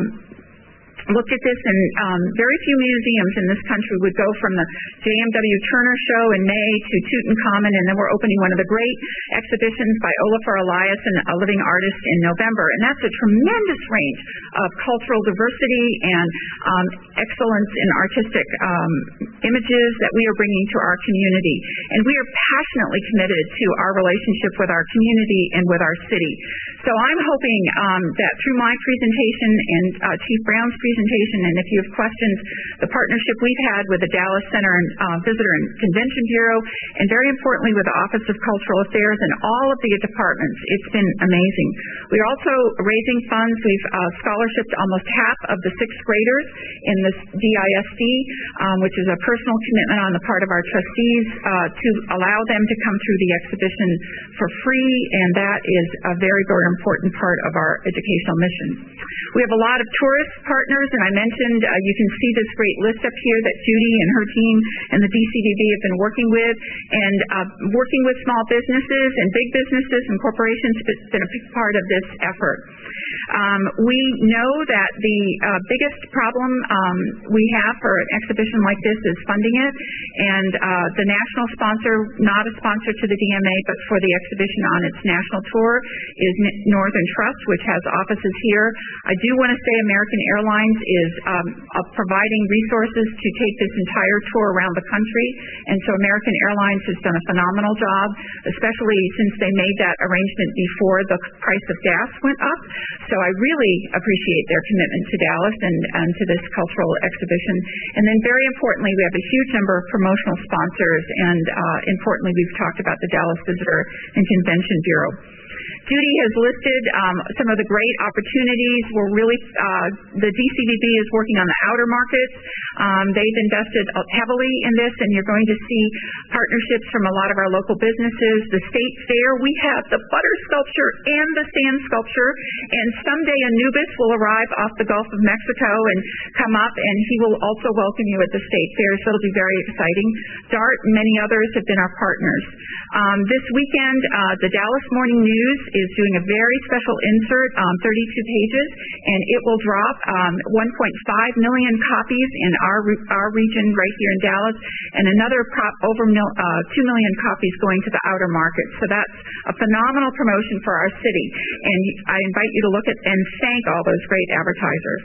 S9: looked at this, and um, very few museums in this country would go from the J M W Turner Show in May to Tutankhamun, and then we're opening one of the great exhibitions by Olafur Eliasson, a living artist, in November. And that's a tremendous range of cultural diversity and um, excellence in artistic um, images that we are bringing to our community. And we are passionately committed to our relationship with our community and with our city. So I'm hoping um, that through my presentation and uh, Chief Brown's presentation, and if you have questions, the partnership we've had with the Dallas Center and uh, Visitor and Convention Bureau, and very importantly with the Office of Cultural Affairs and all of the departments, it's been amazing. We're also raising funds. We've uh, scholarshiped almost half of the sixth graders in this D I S D, um, which is a personal commitment on the part of our trustees uh, to allow them to come through the exhibition for free, and that is a very, very important part of our educational mission. We have a lot of tourist partners, and I mentioned uh, you can see this great list up here that Judy and her team and the D C V B have been working with, and uh, working with small businesses and big businesses and corporations has been a big part of this effort. Um, we know that the uh, biggest problem um, we have for an exhibition like this is funding it, and uh, the national sponsor, not a sponsor to the D M A, but for the exhibition on its national tour, is Northern Trust, which has offices here. I do want to say American Airlines is um, uh, providing resources to take this entire tour around the country, and so American Airlines has done a phenomenal job, especially since they made that arrangement before the price of gas went up. So I really appreciate their commitment to Dallas and, and to this cultural exhibition. And then very importantly, we have a huge number of promotional sponsors, and uh, importantly, we've talked about the Dallas Visitor and Convention Bureau. Judy has listed um, some of the great opportunities. We're really, uh, the D C V B is working on the outer markets. Um, they've invested heavily in this, and you're going to see partnerships from a lot of our local businesses. The State Fair, we have the butter sculpture and the sand sculpture, and someday Anubis will arrive off the Gulf of Mexico and come up, and he will also welcome you at the State Fair, so it'll be very exciting. DART and many others have been our partners. Um, this weekend, uh, the Dallas Morning News is doing a very special insert, um, thirty-two pages, and it will drop um, one point five million copies in our re- our region right here in Dallas, and another prop over mil- uh, two million copies going to the outer markets. So that's a phenomenal promotion for our city, and I invite you to look at and thank all those great advertisers.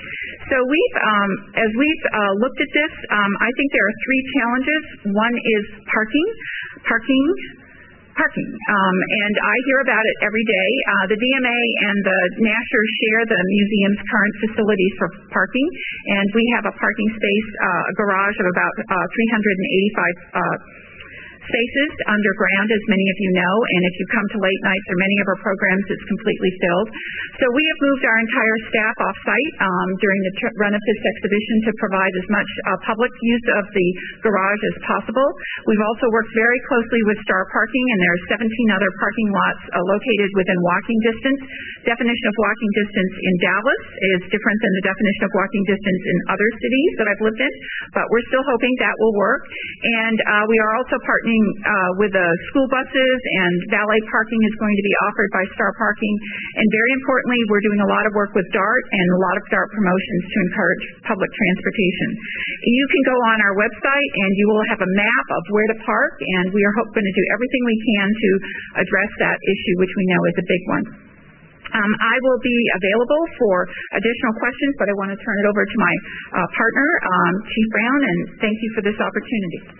S9: So we've, um, as we've uh, looked at this, um, I think there are three challenges. One is parking, parking, parking, um, and I hear about it every day. Uh, the D M A and the Nasher share the museum's current facilities for parking, and we have a parking space, uh, a garage of about uh, three hundred eighty-five uh, spaces underground, as many of you know, and if you come to late nights or many of our programs, it's completely filled. So we have moved our entire staff off-site um, during the tr- run of this exhibition to provide as much uh, public use of the garage as possible. We've also worked very closely with Star Parking, and there are seventeen other parking lots uh, located within walking distance. Definition of walking distance in Dallas is different than the definition of walking distance in other cities that I've lived in, but we're still hoping that will work. And uh, we are also partnering uh, with the school buses, and valet parking is going to be offered by Star Parking. And very importantly, we're doing a lot of work with DART and a lot of DART promotions to encourage public transportation. You can go on our website and you will have a map of where to park, and we are hoping to do everything we can to address that issue, which we know is a big one. Um, I will be available for additional questions, but I want to turn it over to my uh, partner, um, Chief Brown, and thank you for this opportunity.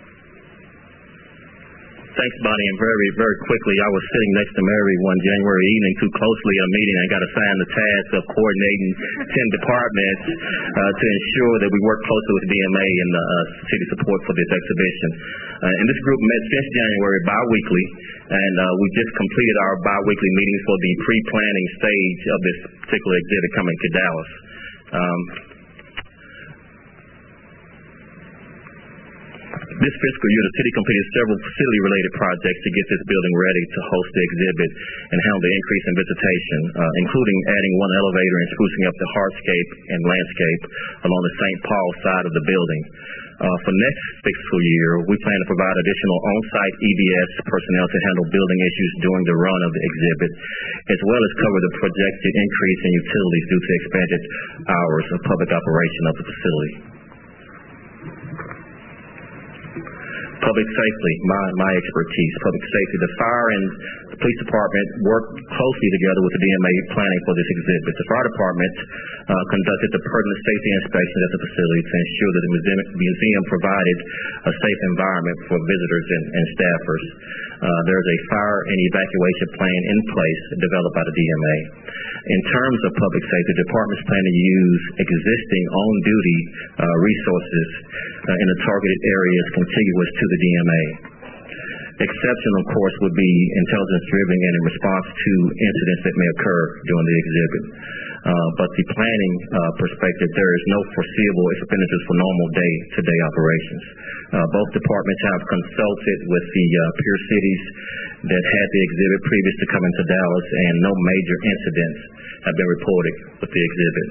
S8: Thanks, Bonnie. And very, very quickly, I was sitting next to Mary one January evening too closely at a meeting. I got assigned the task of coordinating ten departments uh, to ensure that we work closely with D M A and the uh, city support for this exhibition. Uh, and this group met since January bi-weekly, and uh, we just completed our bi-weekly meetings for the pre-planning stage of this particular exhibit coming to Dallas. Um, This fiscal year, the city completed several facility-related projects to get this building ready to host the exhibit and handle the increase in visitation, uh, including adding one elevator and sprucing up the hardscape and landscape along the Saint Paul side of the building. Uh, for next fiscal year, we plan to provide additional on-site E B S personnel to handle building issues during the run of the exhibit, as well as cover the projected increase in utilities due to expanded hours of public operation of the facility. Public safety, my, my expertise, public safety. The fire and the police department worked closely together with the D M A planning for this exhibit. The fire department uh, conducted the pertinent safety inspections at the facility to ensure that the museum, museum provided a safe environment for visitors and, and staffers. Uh, there's a fire and evacuation plan in place developed by the D M A. In terms of public safety, departments plan to use existing on-duty uh, resources uh, in the targeted areas contiguous to the D M A. Exception, of course, would be intelligence-driven and in response to incidents that may occur during the exhibit. Uh, but the planning uh, perspective, there is no foreseeable expenditures for normal day-to-day operations. Uh, both departments have consulted with the uh, peer cities that had the exhibit previous to coming to Dallas, and no major incidents have been reported with the exhibit.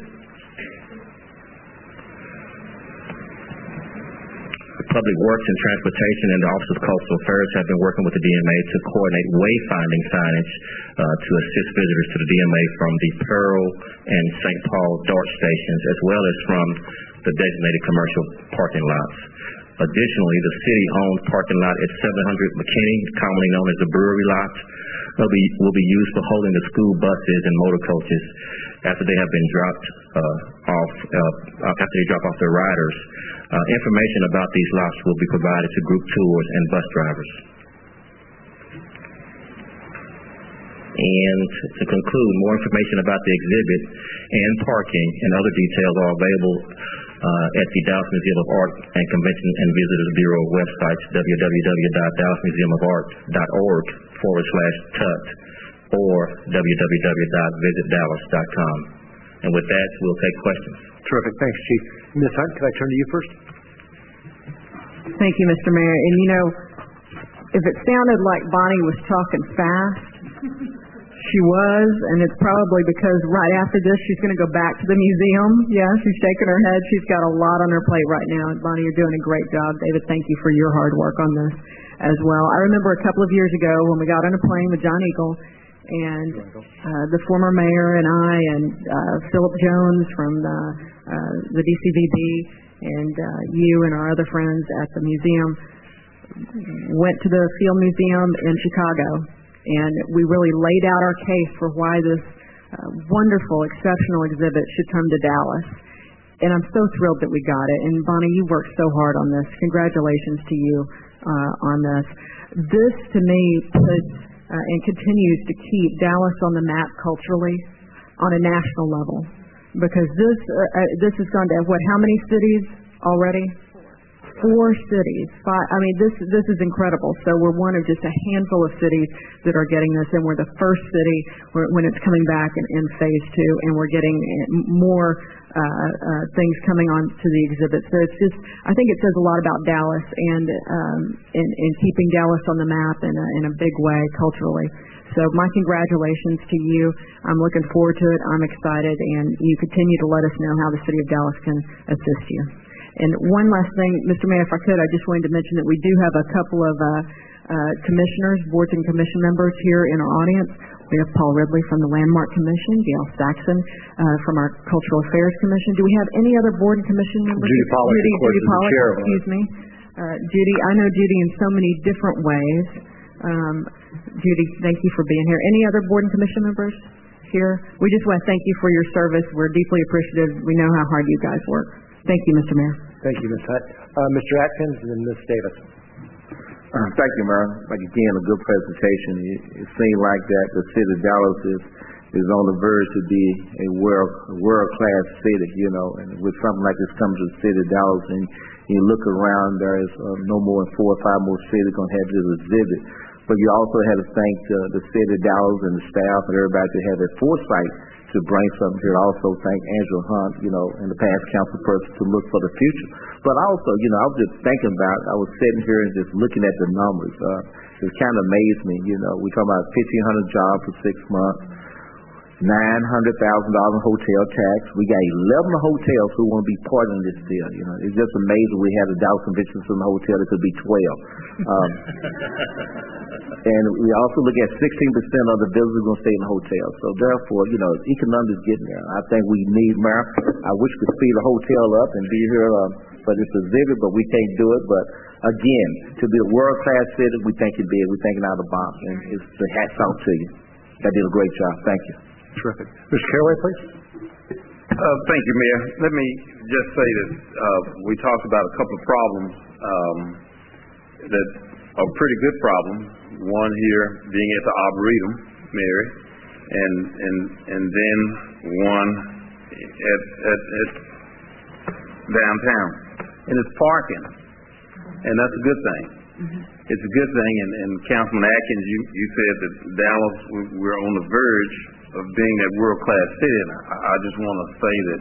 S8: Public Works and Transportation and the Office of Coastal Affairs have been working with the D M A to coordinate wayfinding signage uh, to assist visitors to the D M A from the Pearl and Saint Paul DART stations, as well as from the designated commercial parking lots. Additionally, the city-owned parking lot at seven hundred McKinney, commonly known as the Brewery Lot, will be, will be used for holding the school buses and motor coaches after they have been dropped uh, off, uh, after they drop off their riders. Uh, information about these lots will be provided to group tours and bus drivers. And to conclude, more information about the exhibit and parking and other details are available uh, at the Dallas Museum of Art and Convention and Visitors Bureau websites, w w w dot dallas museum of art dot org forward slash tut or w w w dot visit dallas dot com. And with that, we'll take questions.
S1: Terrific. Thanks, Chief. Miz Hunt, can I turn to you first?
S6: Thank you, Mister Mayor. And you know, if it sounded like Bonnie was talking fast, she was, and it's probably because right after this she's going to go back to the museum. Yeah, she's shaking her head. She's got a lot on her plate right now. And Bonnie, you're doing a great job. David, thank you for your hard work on this as well. I remember a couple of years ago when we got on a plane with John Eagle, and uh, the former mayor and I and uh, Philip Jones from the, uh, the D C V B and uh, you and our other friends at the museum went to the Field Museum in Chicago, and we really laid out our case for why this uh, wonderful, exceptional exhibit should come to Dallas. And I'm so thrilled that we got it. And Bonnie, you worked so hard on this. Congratulations to you uh, on this. This, to me, puts uh, and continues to keep Dallas on the map culturally on a national level. Because this uh, uh, this has gone to, what, how many cities already? four cities. Five, I mean, this this is incredible. So we're one of just a handful of cities that are getting this, and we're the first city where, when it's coming back in, in phase two, and we're getting more uh, uh, things coming on to the exhibit. So it's just, I think it says a lot about Dallas and um, and, and keeping Dallas on the map in a, in a big way culturally. So my congratulations to you. I'm looking forward to it. I'm excited, and you continue to let us know how the city of Dallas can assist you. And one last thing, Mister Mayor, if I could, I just wanted to mention that we do have a couple of uh, uh, commissioners, boards and commission members here in our audience. We have Paul Ridley from the Landmark Commission, Gail Saxon uh, from our Cultural Affairs Commission. Do we have any other board and commission members?
S1: Judy Pollack,
S6: Judy,
S1: of course,
S6: Judy
S1: is the
S6: Pollack,
S1: chair of
S6: excuse me. Uh, Judy, I know Judy in so many different ways. Um, Judy, thank you for being here. Any other board and commission members here? We just want to thank you for your service. We're deeply appreciative. We know how hard you guys work. Thank you, Mister Mayor.
S1: Thank you, Miz Hutt. Uh, Mister Atkins and then Miz Davis.
S10: Uh, thank you, Mayor. Like again, a good presentation. It, it seemed like that the city of Dallas is is on the verge to be a world world class city. You know, and with something like this coming to the city of Dallas, and you look around, there is uh, no more than four or five more cities going to have this exhibit. But you also had to thank uh, the city of Dallas and the staff and everybody to have that foresight to bring something here. Also thank Angela Hunt, you know, and the past council person to look for the future. But also, you know, I was just thinking about, I was sitting here and just looking at the numbers. Uh, it kind of amazed me, you know, we talking about fifteen hundred jobs for six months, nine hundred thousand dollars in hotel tax. We got eleven hotels who want to be part of this deal. You know, it's just amazing. We had a Dallas Convention Center hotel that could be twelve. Um, and we also look at sixteen percent of the visitors going to stay in the hotel. So therefore, you know, economics is getting there. I think we need, Mayor, I wish we could speed the hotel up and be here uh, for this exhibit, but we can't do it. But again, to be a world-class city, we think it big. We're thinking out of the box. And it's the hats off to you. That did a great job. Thank you.
S1: Terrific. Mister Caraway, please.
S11: Uh, thank you, Mayor. Let me just say that uh, we talked about a couple of problems um, that are pretty good problems. One here being at the Arboretum, Mary, and and and then one at at, at downtown, and it's parking, and that's a good thing. Mm-hmm. It's a good thing, and, and Councilman Atkins, you you said that Dallas, we're on the verge of being that world-class city, and I, I just want to say that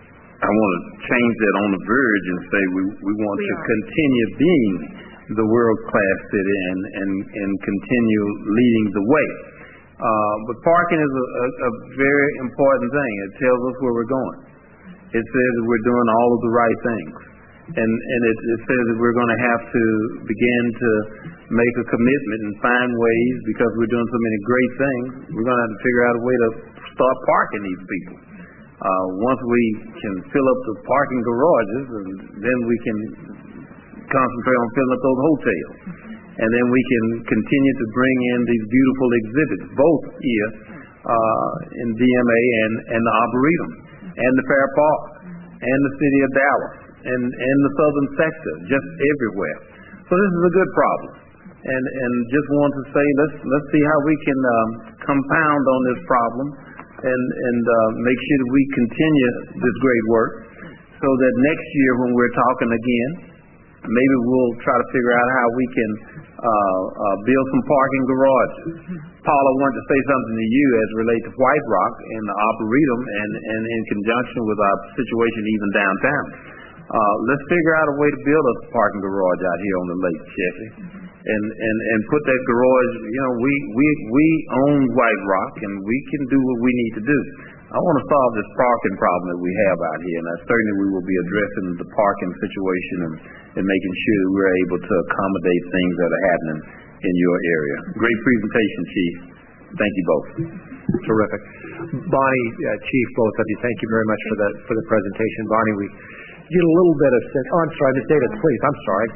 S11: I want to change that on the verge and say we we want we to are. continue being the world-class city and, and, and continue leading the way. Uh, but parking is a, a, a very important thing. It tells us where we're going. It says that we're doing all of the right things. And, and it, it says that we're going to have to begin to make a commitment and find ways, because we're doing so many great things, we're going to have to figure out a way to start parking these people. Uh, once we can fill up the parking garages, and then we can concentrate on filling up those hotels. And then we can continue to bring in these beautiful exhibits, both here uh, in D M A and, and the Arboretum, and the Fair Park, and the city of Dallas, and, and the southern sector, just everywhere. So this is a good problem. And and just want to say, let's let's see how we can um, compound on this problem and, and uh, make sure that we continue this great work, so that next year when we're talking again, maybe we'll try to figure out how we can uh, uh, build some parking garages. Paula wanted to say something to you as relates to White Rock and the Arboretum, and, and in conjunction with our situation even downtown. Uh, let's figure out a way to build a parking garage out here on the lake, Jeffy, and, and, and put that garage, you know, we, we, we own White Rock, and we can do what we need to do. I want to solve this parking problem that we have out here, and I certainly we will be addressing the parking situation and, and making sure that we're able to accommodate things that are happening in your area. Great presentation, Chief. Thank you both.
S1: Terrific. Bonnie, uh, Chief, both of you, thank you very much for the for the presentation. Bonnie, we get a little bit of sense. Oh, I'm sorry, Miz Davis, please. I'm sorry.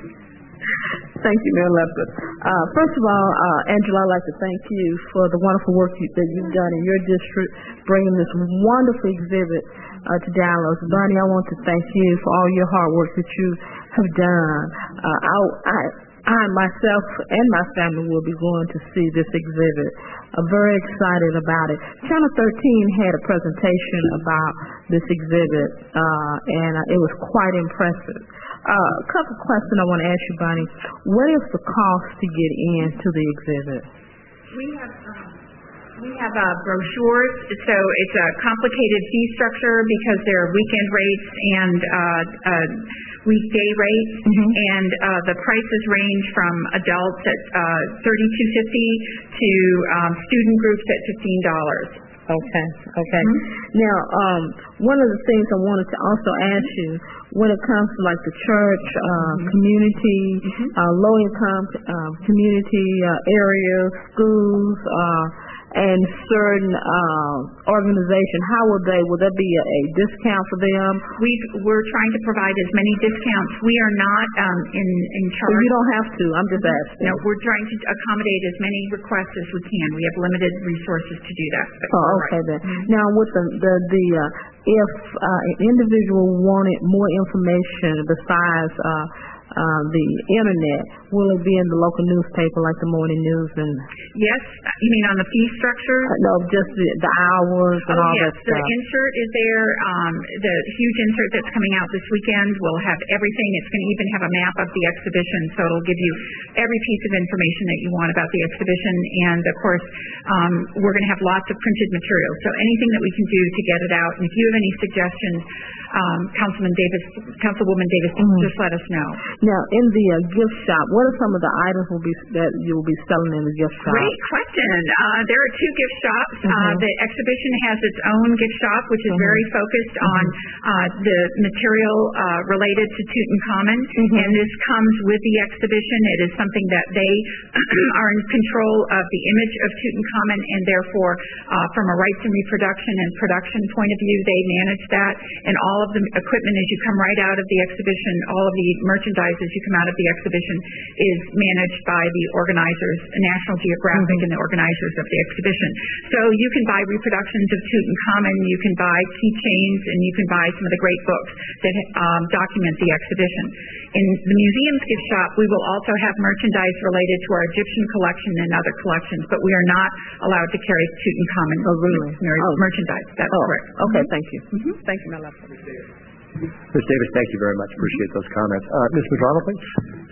S12: Thank you, Mayor Leffert. Uh, first of all, uh, Angela, I'd like to thank you for the wonderful work you, that you've done in your district, bringing this wonderful exhibit uh, to Dallas. Bonnie, I want to thank you for all your hard work that you have done. Uh, I, I, I myself and my family will be going to see this exhibit. I'm very excited about it. Channel thirteen had a presentation about this exhibit, uh, and uh, it was quite impressive. Uh, a couple questions I want to ask you, Bonnie. What is the cost to get into the exhibit?
S9: We have um, we have uh, brochures, so it's a complicated fee structure because there are weekend rates and uh, uh, weekday rates,
S12: Mm-hmm.
S9: and uh, the prices range from adults at uh, thirty-two fifty to um, student groups at fifteen dollars.
S12: Okay, okay.
S9: Mm-hmm.
S12: Now, um, one of the things I wanted to also ask you, when it comes to like the church, uh,
S9: Mm-hmm.
S12: community, uh, low-income uh, community uh, areas, schools, uh, and certain uh, organizations, how will they, will there be a, a discount for them?
S9: We've, we're trying to provide as many discounts. We are not um, in, in
S12: So
S9: charge.
S12: you don't have to, I'm just asking.
S9: No, we're trying to accommodate as many requests as we can. We have limited resources to do that. but
S12: Oh,
S9: you're
S12: okay
S9: right.
S12: then. Now, with the the, the uh, if uh, an individual wanted more information besides uh, uh, the internet, will it be in the local newspaper like the morning news and?
S9: Yes, you mean on the fee structure?
S12: Uh, no, just the, the hours and
S9: Oh,
S12: all
S9: yes,
S12: that
S9: the
S12: stuff.
S9: insert is there. Um, the huge insert that's coming out this weekend will have everything. It's going to even have a map of the exhibition, so it'll give you every piece of information that you want about the exhibition. And of course, um, we're going to have lots of printed material. So anything that we can do to get it out. And if you have any suggestions, um, Councilman Davis, Councilwoman Davis, just let us know.
S12: Now, in the uh, gift shop, what are some of the items will be that you will be selling in the gift shop?
S9: Great question. Uh, there are two gift shops. Uh,
S12: Mhm.
S9: the exhibition has its own gift shop, which is very focused on uh, the material uh, related to Tutankhamun, and this comes with the exhibition. It is something that they are in control of the image of Tutankhamun, and therefore, uh, from a rights and reproduction and production point of view, they manage that. And all of the equipment as you come right out of the exhibition, all of the merchandise as you come out of the exhibition is managed by the organizers, National Geographic and the organizers of the exhibition. So you can buy reproductions of Tutankhamun, you can buy keychains, and you can buy some of the great books that um, document the exhibition. In the museum's gift shop, we will also have merchandise related to our Egyptian collection and other collections, but we are not allowed to carry Tutankhamun
S12: Oh, really?
S9: mer-
S12: Oh.
S9: merchandise. That's
S12: Oh,
S9: correct.
S12: okay, thank you.
S9: Mhm.
S12: Thank you, my love.
S1: Miz Davis, thank you very much. Appreciate those comments. Uh, Miz McDonald, please.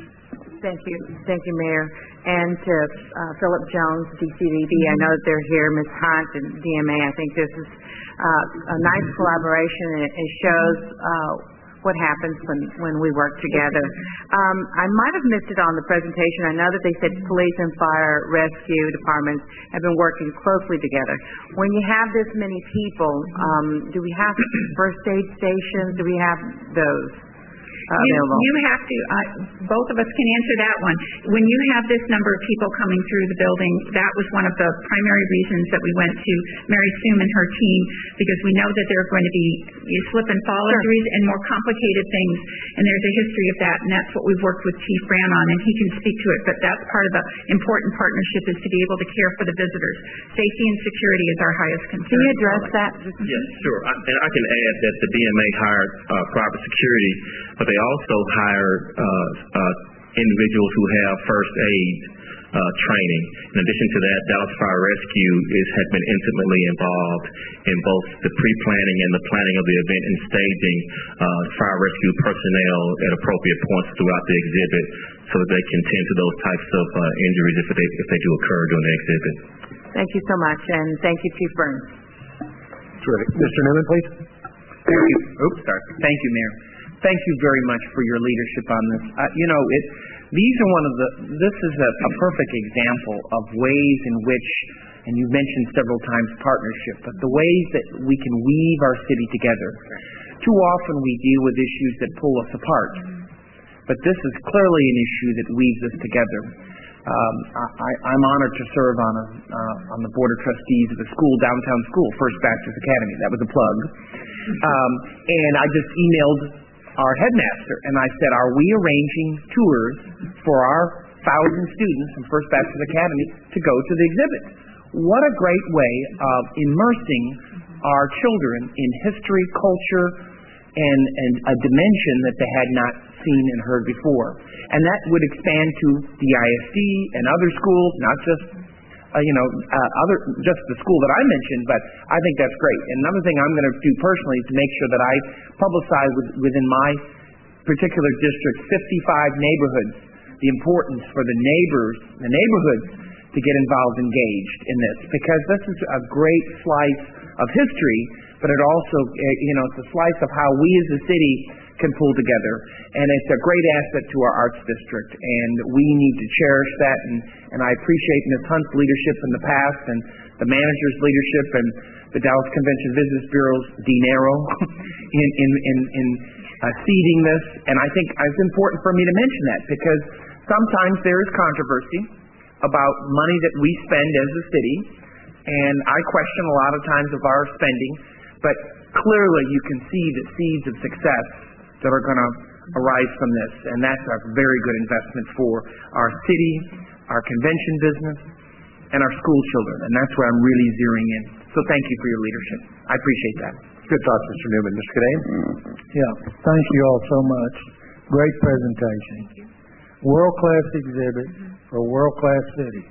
S13: Thank you. Thank you, Mayor. And to uh, Philip Jones, D C D B, I know that they're here, Miz Hunt and D M A. I think this is uh, a nice collaboration, and it, it shows uh, what happens when, when we work together. Um, I might have missed it on the presentation. I know that they said police and fire rescue departments have been working closely together. When you have this many people, um, do we have first aid stations? Do we have those?
S9: You, you have to, uh, both of us can answer that one. When you have this number of people coming through the building, that was one of the primary reasons that we went to Mary Soom and her team, because we know that there are going to be slip and fall injuries and more complicated things, and there's a history of that, and that's what we've worked with Chief Brown on, and he can speak to it, but that's part of the important partnership, is to be able to care for the visitors. Safety and security is our highest concern.
S13: Can you address that?
S8: Yes, sure. I, and I can add that the D M A hired uh, private security, but they also hired uh, uh, individuals who have first aid uh, training. In addition to that, Dallas Fire Rescue is, has been intimately involved in both the pre-planning and the planning of the event and staging uh, fire rescue personnel at appropriate points throughout the exhibit so that they can tend to those types of uh, injuries if they, if they do occur during the exhibit.
S13: Thank you so much, and thank you, Chief Burns.
S1: Terrific. Mister Newman, please.
S14: Thank you. Oops, sorry. Thank you, Mayor. Thank you very much for your leadership on this. Uh, you know, it, these are one of the, this is a, a perfect example of ways in which, and you've mentioned several times partnership, but the ways that we can weave our city together. Too often we deal with issues that pull us apart, but this is clearly an issue that weaves us together. Um, I, I'm honored to serve on a, uh, on the Board of Trustees of a school, downtown school, First Baptist Academy. That was a plug. Um, and I just emailed our headmaster, and I said, are we arranging tours for our thousand students from First Baptist Academy to go to the exhibit? What a great way of immersing our children in history, culture, and, and a dimension that they had not seen and heard before. And that would expand to the I S D and other schools, not just Uh, you know, uh, other just the school that I mentioned, but I think that's great. And another thing I'm going to do personally is to make sure that I publicize with, within my particular district, fifty-five neighborhoods, the importance for the neighbors, the neighborhoods, to get involved, engaged in this, because this is a great slice of history, but it also, you know, it's a slice of how we as a city can pull together, and it's a great asset to our arts district, and we need to cherish that, and, and I appreciate Miz Hunt's leadership in the past, and the manager's leadership, and the Dallas Convention Visitors Bureau's dinero in, in, in, in uh, seeding this, and I think it's important for me to mention that, because sometimes there is controversy about money that we spend as a city, and I question a lot of times of our spending, but clearly you can see the seeds of success that are going to arise from this, and that's a very good investment for our city, our convention business, and our school children, and that's where I'm really zeroing in. So thank you for your leadership. I appreciate that.
S1: Good thoughts, Mister Newman. Mister Cadane?
S4: Yeah, thank you all so much. Great presentation. World-class exhibit for a world-class city.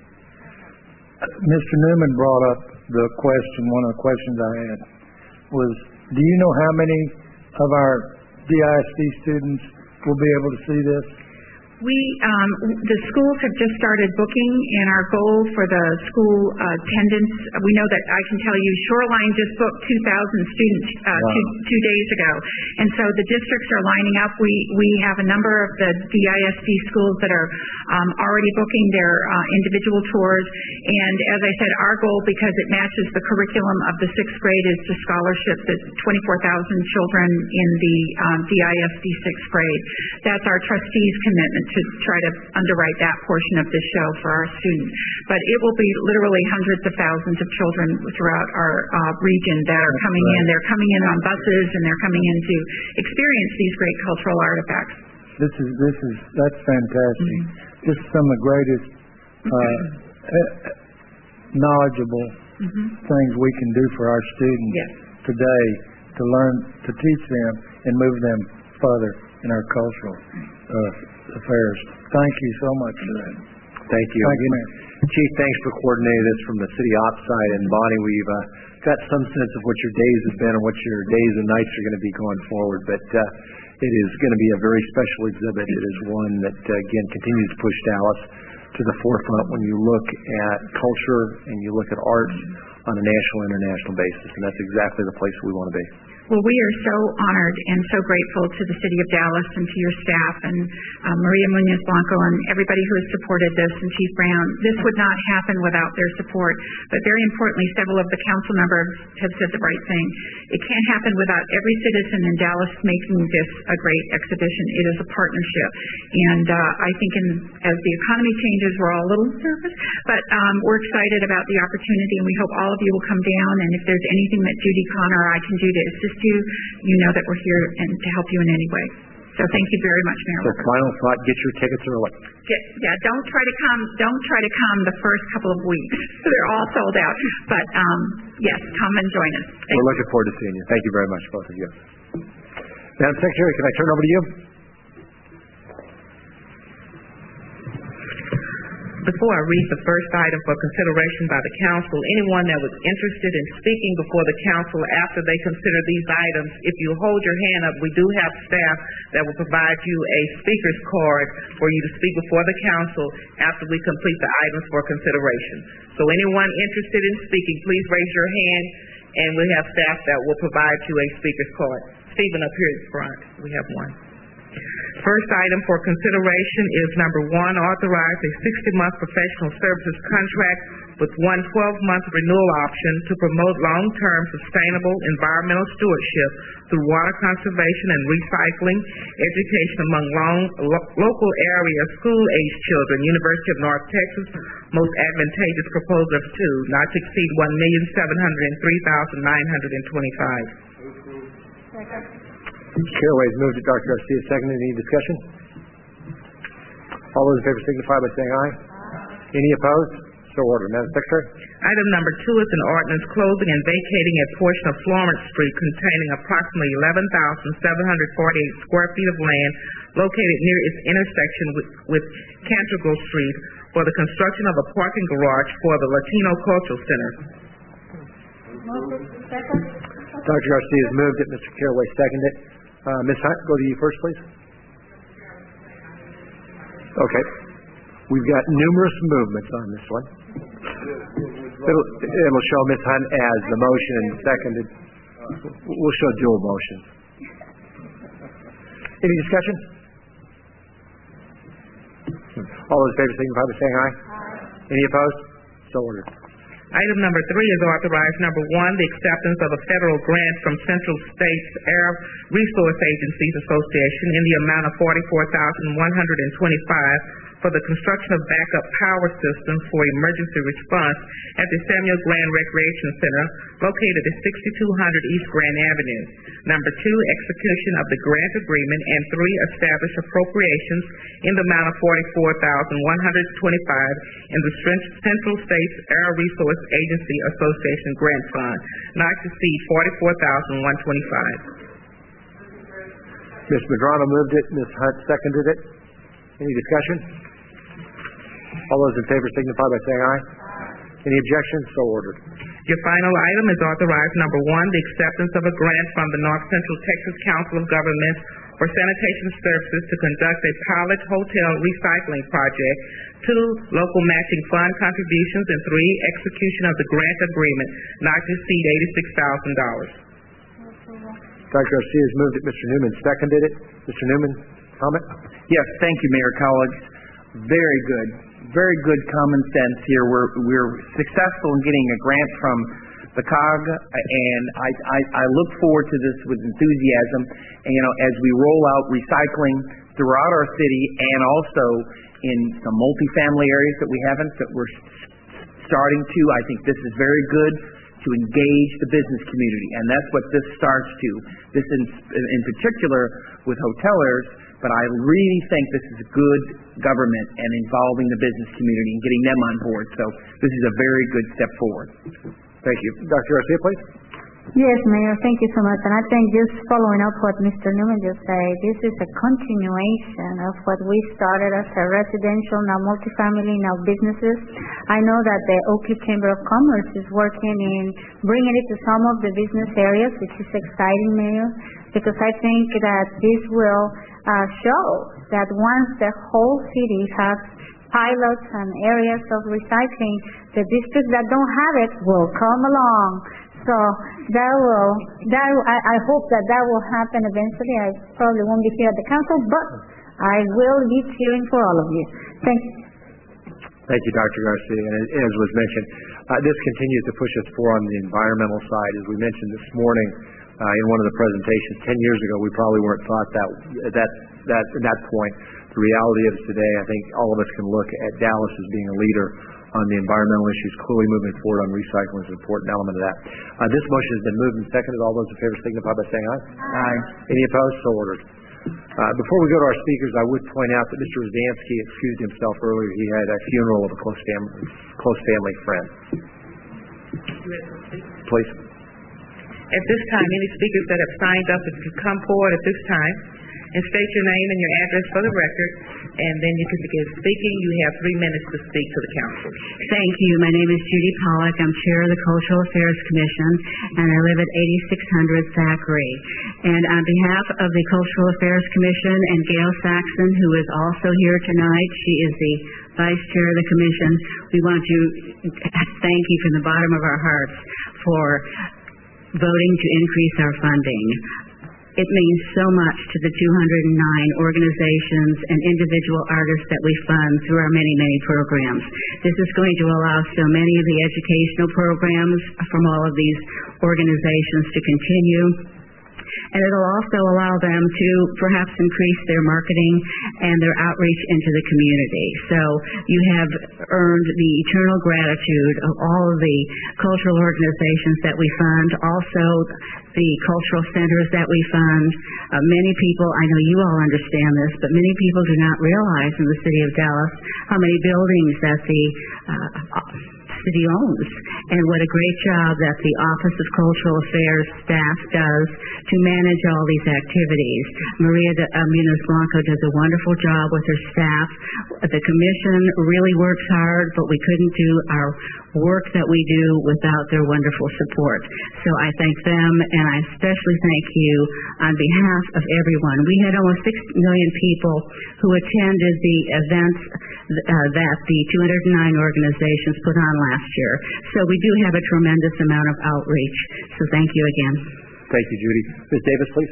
S4: Mister Newman brought up the question, one of the questions I had was, do you know how many of our D I S D students will be able to see this?
S9: We, um, the schools have just started booking, and our goal for the school uh, attendance, we know that I can tell you Shoreline just booked two thousand students uh, wow. two, two days ago. And so the districts are lining up. We, we have a number of the D I S D schools that are um, already booking their uh, individual tours. And as I said, our goal, because it matches the curriculum of the sixth grade, is to scholarship the twenty-four thousand children in the um, D I S D sixth grade. That's our trustees' commitment to try to underwrite that portion of the show for our students. But it will be literally hundreds of thousands of children throughout our uh, region that are
S4: That's
S9: coming
S4: right.
S9: in. They're coming in on buses, and they're coming in to experience these great cultural artifacts.
S4: This is, this is, that's fantastic. Mm-hmm. This is some of the greatest uh, knowledgeable mm-hmm. things we can do for our students
S9: yes.
S4: today to learn, to teach them and move them further in our cultural uh, affairs. Thank you so much for that.
S1: Thank you.
S4: Thank you, Mayor.
S1: Chief, thanks for coordinating this from the city ops side. And Bonnie, we've uh, got some sense of what your days have been and what your days and nights are going to be going forward. But uh, it is going to be a very special exhibit. It is one that, uh, again, continues to push Dallas to the forefront when you look at culture and you look at arts on a national and international basis. And that's exactly the place we want to be.
S9: Well, we are so honored and so grateful to the City of Dallas and to your staff and uh, Maria Munoz Blanco and everybody who has supported this, and Chief Brown. This would not happen without their support. But very importantly, several of the council members have said the right thing. It can't happen without every citizen in Dallas making this a great exhibition. It is a partnership. And uh, I think in, as the economy changes, we're all a little nervous, but um, we're excited about the opportunity, and we hope all of you will come down. And if there's anything that Judy Connor or I can do to assist you, you know that we're here and to help you in any way. So thank you very much, Mayor.
S1: So final thought, get your tickets early.
S9: Get, yeah, don't try to come, don't try to come the first couple of weeks. They're all sold out. But um, yes, come and join us. Thank
S1: We're looking forward to seeing you. Thank you very much, both of you. Madam Secretary, can I turn over to you?
S15: Before I read the first item for consideration by the council, anyone that was interested in speaking before the council after they consider these items, if you hold your hand up, we do have staff that will provide you a speaker's card for you to speak before the council after we complete the items for consideration. So anyone interested in speaking, please raise your hand, and we have staff that will provide you a speaker's card. Stephen, up here in front, we have one. First item for consideration is number one, authorize a sixty-month professional services contract with one twelve-month renewal option to promote long-term sustainable environmental stewardship through water conservation and recycling, education among long, lo, local area school-age children, University of North Texas, most advantageous proposal of two, not to exceed one million seven hundred three thousand nine hundred twenty-five.
S1: Chairway has moved to Doctor Garcia, seconded. Any discussion? All those in favor signify by saying aye. Aye. Any opposed? So So ordered. Madam Secretary?
S15: Item number two is an ordinance closing and vacating a portion of Florence Street containing approximately eleven thousand seven hundred forty-eight square feet of land located near its intersection with, with Canterville Street for the construction of a parking garage for the Latino Cultural Center.
S1: Doctor Garcia has moved it. Mister Caraway seconded it. Uh, Miz Hunt, go to you first, please. Okay. We've got numerous movements on this one. It'll, it'll show Miz Hunt as the motion and seconded. We'll show dual motions. Any discussion? All those in favor signify by saying aye. Aye. Any opposed? So ordered.
S15: Item number three is authorized, number one, the acceptance of a federal grant from Central States Air Resource Agencies Association in the amount of forty-four thousand one hundred twenty-five dollars for the construction of backup power systems for emergency response at the Samuel Grand Recreation Center located at sixty-two hundred East Grand Avenue. Number two, execution of the grant agreement, and three, establish appropriations in the amount of forty-four thousand one hundred twenty-five dollars in the Central States Air Resource Agency Association Grant Fund, not to exceed forty-four thousand one hundred twenty-five dollars.
S1: Miz Madrano moved it. Miz Hunt seconded it. Any discussion? All those in favor signify by saying aye. Aye. Any objections? So ordered.
S15: Your final item is authorized, number one, the acceptance of a grant from the North Central Texas Council of Governments for Sanitation Services to conduct a pilot hotel recycling project, two, local matching fund contributions, and three, execution of the grant agreement, not to exceed eighty-six thousand dollars.
S1: Doctor Garcia has moved it. Mister Newman seconded it. Mister Newman, comment?
S14: Yes, thank you, Mayor Colleagues. Very good. Very good common sense here. We're we're successful in getting a grant from the C O G, and I, I, I look forward to this with enthusiasm. And, you know, as we roll out recycling throughout our city, and also in some multifamily areas that we haven't, that we're starting to, I think this is very good to engage the business community, and that's what this starts to. This in, in particular with hoteliers. But I really think this is good government and involving the business community and getting them on board. So this is a very good step forward.
S1: Thank you. Doctor Garcia, please.
S16: Yes, Mayor, thank you so much. And I think just following up what Mister Newman just said, this is a continuation of what we started as a residential, now multifamily, now businesses. I know that the Oak Cliff Chamber of Commerce is working in bringing it to some of the business areas, which is exciting, Mayor, because I think that this will uh, show that once the whole city has pilots and areas of recycling, the districts that don't have it will come along. So that will, that I, I hope that that will happen eventually. I probably won't be here at the council, but I will be cheering for all of you. Thank you.
S1: Thank you, Doctor Garcia. And as was mentioned, uh, this continues to push us forward on the environmental side. As we mentioned this morning uh, in one of the presentations, ten years ago, we probably weren't thought that that that at that point. The reality of today, I think all of us can look at Dallas as being a leader on the environmental issues, clearly moving forward on recycling is an important element of that. Uh, this motion has been moved and seconded. All those in favor signify by saying aye.
S14: Aye.
S1: Any opposed? So ordered. Uh, before we go to our speakers, I would point out that Mister Rosansky excused himself earlier. He had a funeral of a close family, close family friend. Please.
S15: At this time, any speakers that have signed up, if you come forward at this time and state your name and your address for the record, and then you can begin speaking. You have three minutes to speak to the council.
S17: Thank you. My name is Judy Pollack. I'm chair of the Cultural Affairs Commission, and I live at eighty-six hundred Thackeray. And on behalf of the Cultural Affairs Commission and Gail Saxon, who is also here tonight, she is the vice chair of the commission, we want to thank you from the bottom of our hearts for voting to increase our funding. It means so much to the two hundred nine organizations and individual artists that we fund through our many, many programs. This is going to allow so many of the educational programs from all of these organizations to continue. And it'll also allow them to perhaps increase their marketing and their outreach into the community. So you have earned the eternal gratitude of all of the cultural organizations that we fund, also the cultural centers that we fund. Uh, many people, I know you all understand this, but many people do not realize in the city of Dallas how many buildings that the uh, city owns, and what a great job that the Office of Cultural Affairs staff does to manage all these activities. Maria de, uh, Munoz Blanco does a wonderful job with her staff. The commission really works hard, but we couldn't do our work that we do without their wonderful support. So I thank them, and I especially thank you on behalf of everyone. We had almost six million people who attended the events uh, that the two hundred nine organizations put on last year. So we do have a tremendous amount of outreach. So thank you again.
S1: Thank you, Judy. Miz Davis, please.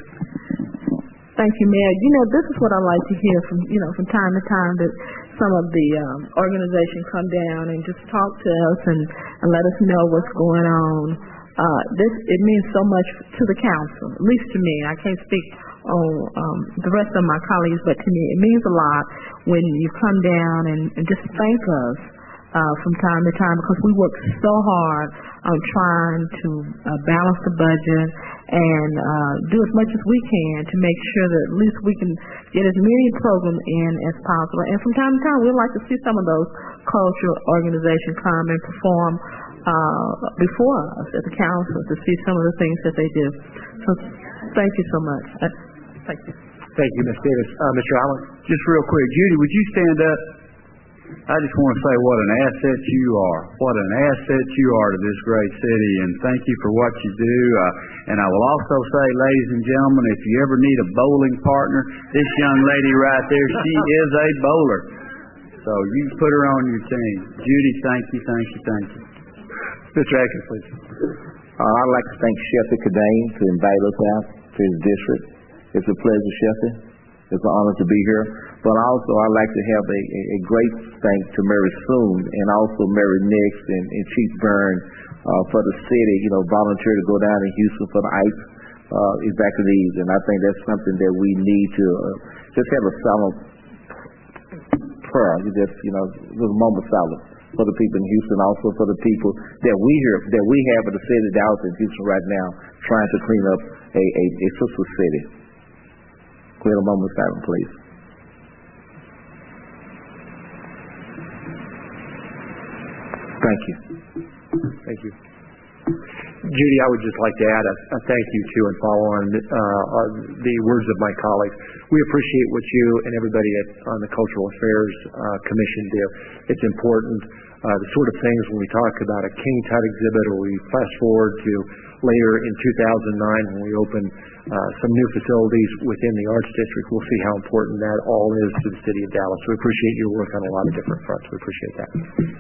S12: Thank you, Mayor. You know, this is what I like to hear from, you know, from time to time, that some of the um, organizations come down and just talk to us and, and let us know what's going on. Uh, this, it means so much to the council, at least to me. I can't speak on um, the rest of my colleagues, but to me it means a lot when you come down and, and just thank us uh, from time to time, because we work so hard on trying to uh, balance the budget and uh, do as much as we can to make sure that at least we can get as many programs in as possible. And from time to time, we'd like to see some of those cultural organizations come and perform uh, before us at the council to see some of the things that they do. So thank you so much. Uh, thank you.
S1: Thank you, Miz Davis. Uh, Mister Allen?
S7: Just real quick, Judy, would you stand up? I just want to say what an asset you are. What an asset you are to this great city, and thank you for what you do. Uh, and I will also say, ladies and gentlemen, if you ever need a bowling partner, this young lady right there, she is a bowler. So you can put her on your team. Judy, thank you, thank you, thank you.
S1: Mister Atkins, please.
S10: Uh, I'd like to thank Sheffy Cadane to invite us out to his district. It's a pleasure, Sheffy. It's an honor to be here. But also, I'd like to have a, a, a great thank to Mary Soon and also Mary Nix and, and Chief Byrne uh, for the city, you know, volunteer to go down in Houston for the ICE uh, evacuees. And I think that's something that we need to uh, just have a solemn prayer. You just, you know, just a moment of silence for the people in Houston, also for the people that we hear, that we have in the city of Dallas and Houston right now, trying to clean up a, a, a sister city. Clear a moment of silence, please. Thank you.
S1: Thank you. Judy, I would just like to add a, a thank you to and follow on uh, the words of my colleagues. We appreciate what you and everybody at, on the Cultural Affairs uh, Commission do. It's important. Uh, the sort of things when we talk about a King Tut exhibit, or we fast forward to later in two thousand nine when we open uh, some new facilities within the Arts District, we'll see how important that all is to the city of Dallas. We appreciate your work on a lot of different fronts. We appreciate that.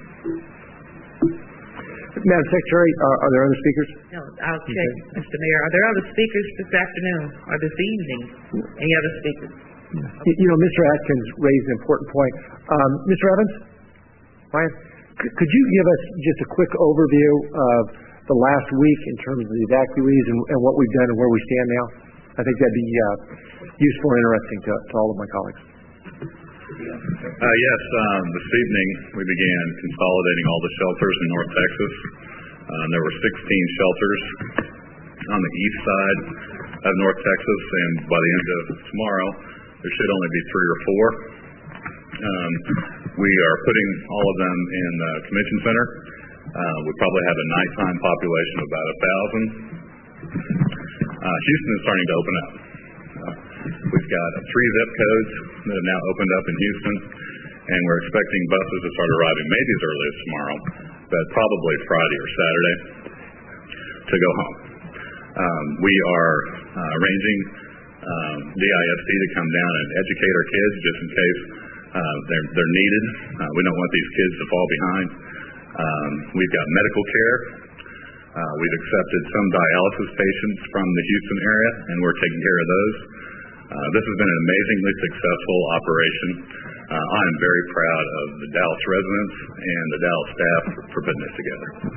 S1: Madam Secretary, uh, are there other speakers?
S15: No, I'll check, okay. Mister Mayor. Are there other speakers this afternoon or this evening? Any other speakers?
S1: Okay. You know, Mister Atkins raised an important point. Um, Mister Evans? Ryan? C- could you give us just a quick overview of the last week in terms of the evacuees and, and what we've done and where we stand now? I think that'd be uh, useful and interesting to, to all of my colleagues.
S18: Uh, yes, um, this evening we began consolidating all the shelters in North Texas. Um, there were sixteen shelters on the east side of North Texas, and by the end of tomorrow, there should only be three or four. Um, we are putting all of them in the convention center. Uh, we probably have a nighttime population of about a thousand. Uh, Houston is starting to open up. Uh, we've got uh, three zip codes that have now opened up in Houston, and we're expecting buses to start arriving maybe as early as tomorrow, but probably Friday or Saturday to go home. Um, we are uh, arranging um, D I F C to come down and educate our kids just in case uh, they're, they're needed. Uh, we don't want these kids to fall behind. Um, we've got medical care. Uh, we've accepted some dialysis patients from the Houston area, and we're taking care of those. Uh, this has been an amazingly successful operation. Uh, I am very proud of the Dallas residents and the Dallas staff for, for putting this together.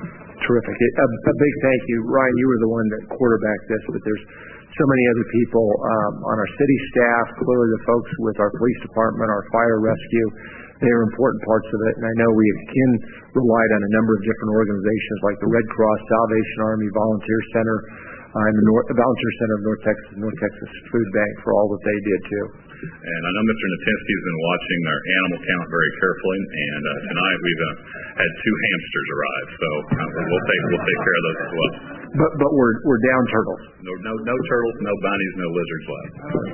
S1: Terrific. A, a big thank you. Ryan, you were the one that quarterbacked this, but there's so many other people um, on our city staff, clearly the folks with our police department, our fire rescue. They are important parts of it, and I know we again relied on a number of different organizations like the Red Cross, Salvation Army, Volunteer Center, uh, and the North, the Volunteer Center of North Texas, North Texas Food Bank for all that they did too.
S18: And I know Mister Natinsky's been watching our animal count very carefully, and uh, tonight we've uh, had two hamsters arrive, so uh, we'll take we'll take care of those as well.
S1: But but we're we're down turtles.
S18: No no no turtles, no bunnies, no lizards left.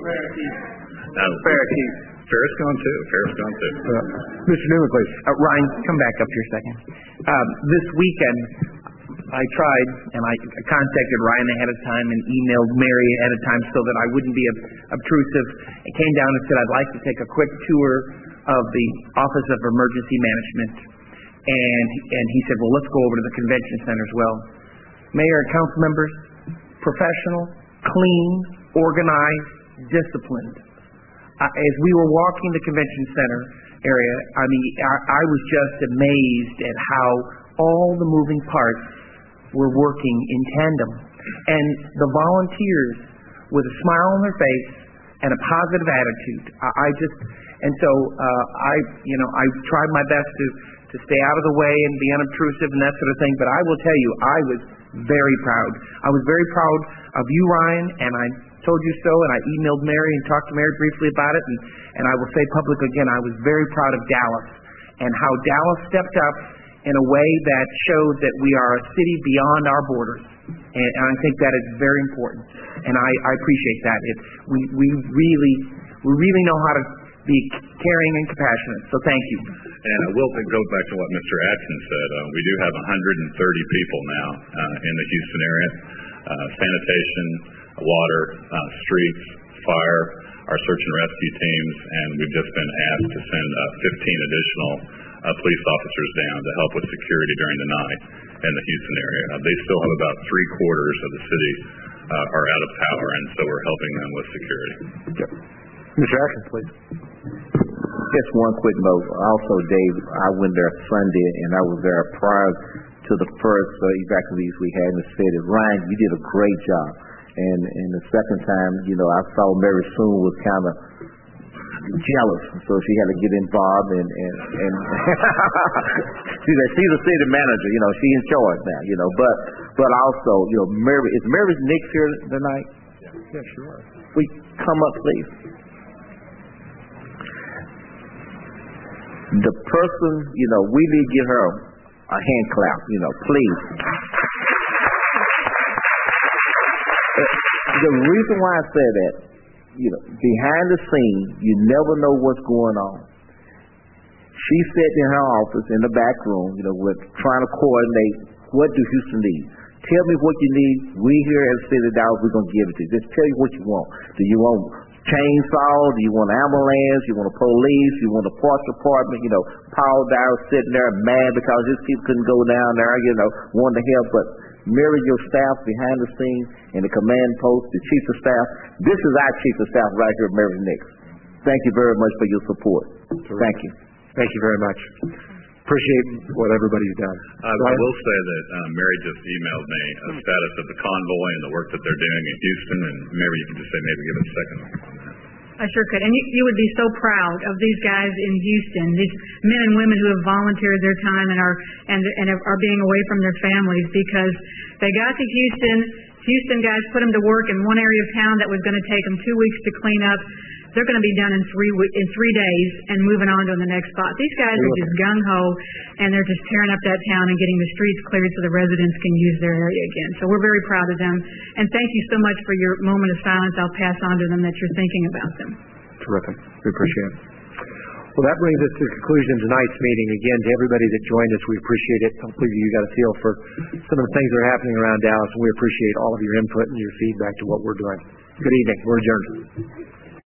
S14: Uh, Parakeets.
S18: Ferris gone too. Ferris gone too.
S1: Uh, Mister Newman, please.
S14: Uh, Ryan, come back up here a second. Um, this weekend, I tried, and I contacted Ryan ahead of time and emailed Mary ahead of time so that I wouldn't be obtrusive. I came down and said I'd like to take a quick tour of the Office of Emergency Management. And, and he said, well, let's go over to the convention center as well. Mayor and council members, professional, clean, organized, disciplined. Uh, as we were walking the convention center area, I mean, I, I was just amazed at how all the moving parts were working in tandem. And the volunteers, with a smile on their face and a positive attitude, I, I just, and so uh, I, you know, I tried my best to, to stay out of the way and be unobtrusive and that sort of thing, but I will tell you, I was very proud. I was very proud of you, Ryan, and I told you so, and I emailed Mary and talked to Mary briefly about it, and, and I will say publicly again, I was very proud of Dallas and how Dallas stepped up in a way that showed that we are a city beyond our borders, and, and I think that is very important, and I, I appreciate that. It, we, we really we really know how to be caring and compassionate, so thank you.
S18: And I will go back to what Mister Atkins said. Uh, we do have one hundred thirty people now uh, in the Houston area, uh, sanitation, water, uh, streets, fire, our search and rescue teams, and we've just been asked to send uh, fifteen additional uh, police officers down to help with security during the night in the Houston area. Uh, they still have about three quarters of the city uh, are out of power, and so we're helping them with security.
S1: Yep. Mister Atkins, please.
S10: Just one quick note. Also, Dave, I went there Sunday, and I was there prior to the first uh, evacuees we had in the city. Ryan, you did a great job. And, and the second time, you know, I saw Mary Soon was kind of jealous, so she had to get involved. And, and, and she's, a, she's a city manager, you know, she's in charge now, you know. But but also, you know, Mary, is Mary Nix here tonight?
S1: Yeah, yeah, sure.
S10: We come up, please. The person, you know, we need to give her a hand clap, you know, please. The reason why I say that, you know, behind the scene, you never know what's going on. She sat in her office in the back room, you know, with trying to coordinate what do Houston need. Tell me what you need. We here at the City of Dallas, we're going to give it to you. Just tell you what you want. Do you want chainsaw? Do you want ambulance? You want a police? You want a parks department? You know, Paul Dow sitting there mad because his people couldn't go down there, you know, wanting to help, but Mary, your staff behind the scenes and the command post, the chief of staff. This is our chief of staff right here, Mary Nix. Thank you very much for your support.
S1: Terrific.
S10: Thank you.
S1: Thank you very much. Appreciate what everybody's done.
S18: Uh, I will say that uh, Mary just emailed me a status of the convoy and the work that they're doing in Houston, and Mary, you can just say maybe give us a second on that.
S9: I sure could. And you, you would be so proud of these guys in Houston, these men and women who have volunteered their time and are and and are being away from their families because they got to Houston. Houston guys put them to work in one area of town that was going to take them two weeks to clean up. They're going to be done in three in three days and moving on to the next spot. These guys are just gung ho, and they're just tearing up that town and getting the streets cleared so the residents can use their area again. So we're very proud of them, and thank you so much for your moment of silence. I'll pass on to them that you're thinking about them.
S1: Terrific. We appreciate it. Well, that brings us to the conclusion of tonight's meeting. Again, to everybody that joined us, we appreciate it. Hopefully you got a feel for some of the things that are happening around Dallas, and we appreciate all of your input and your feedback to what we're doing. Good evening. We're adjourned.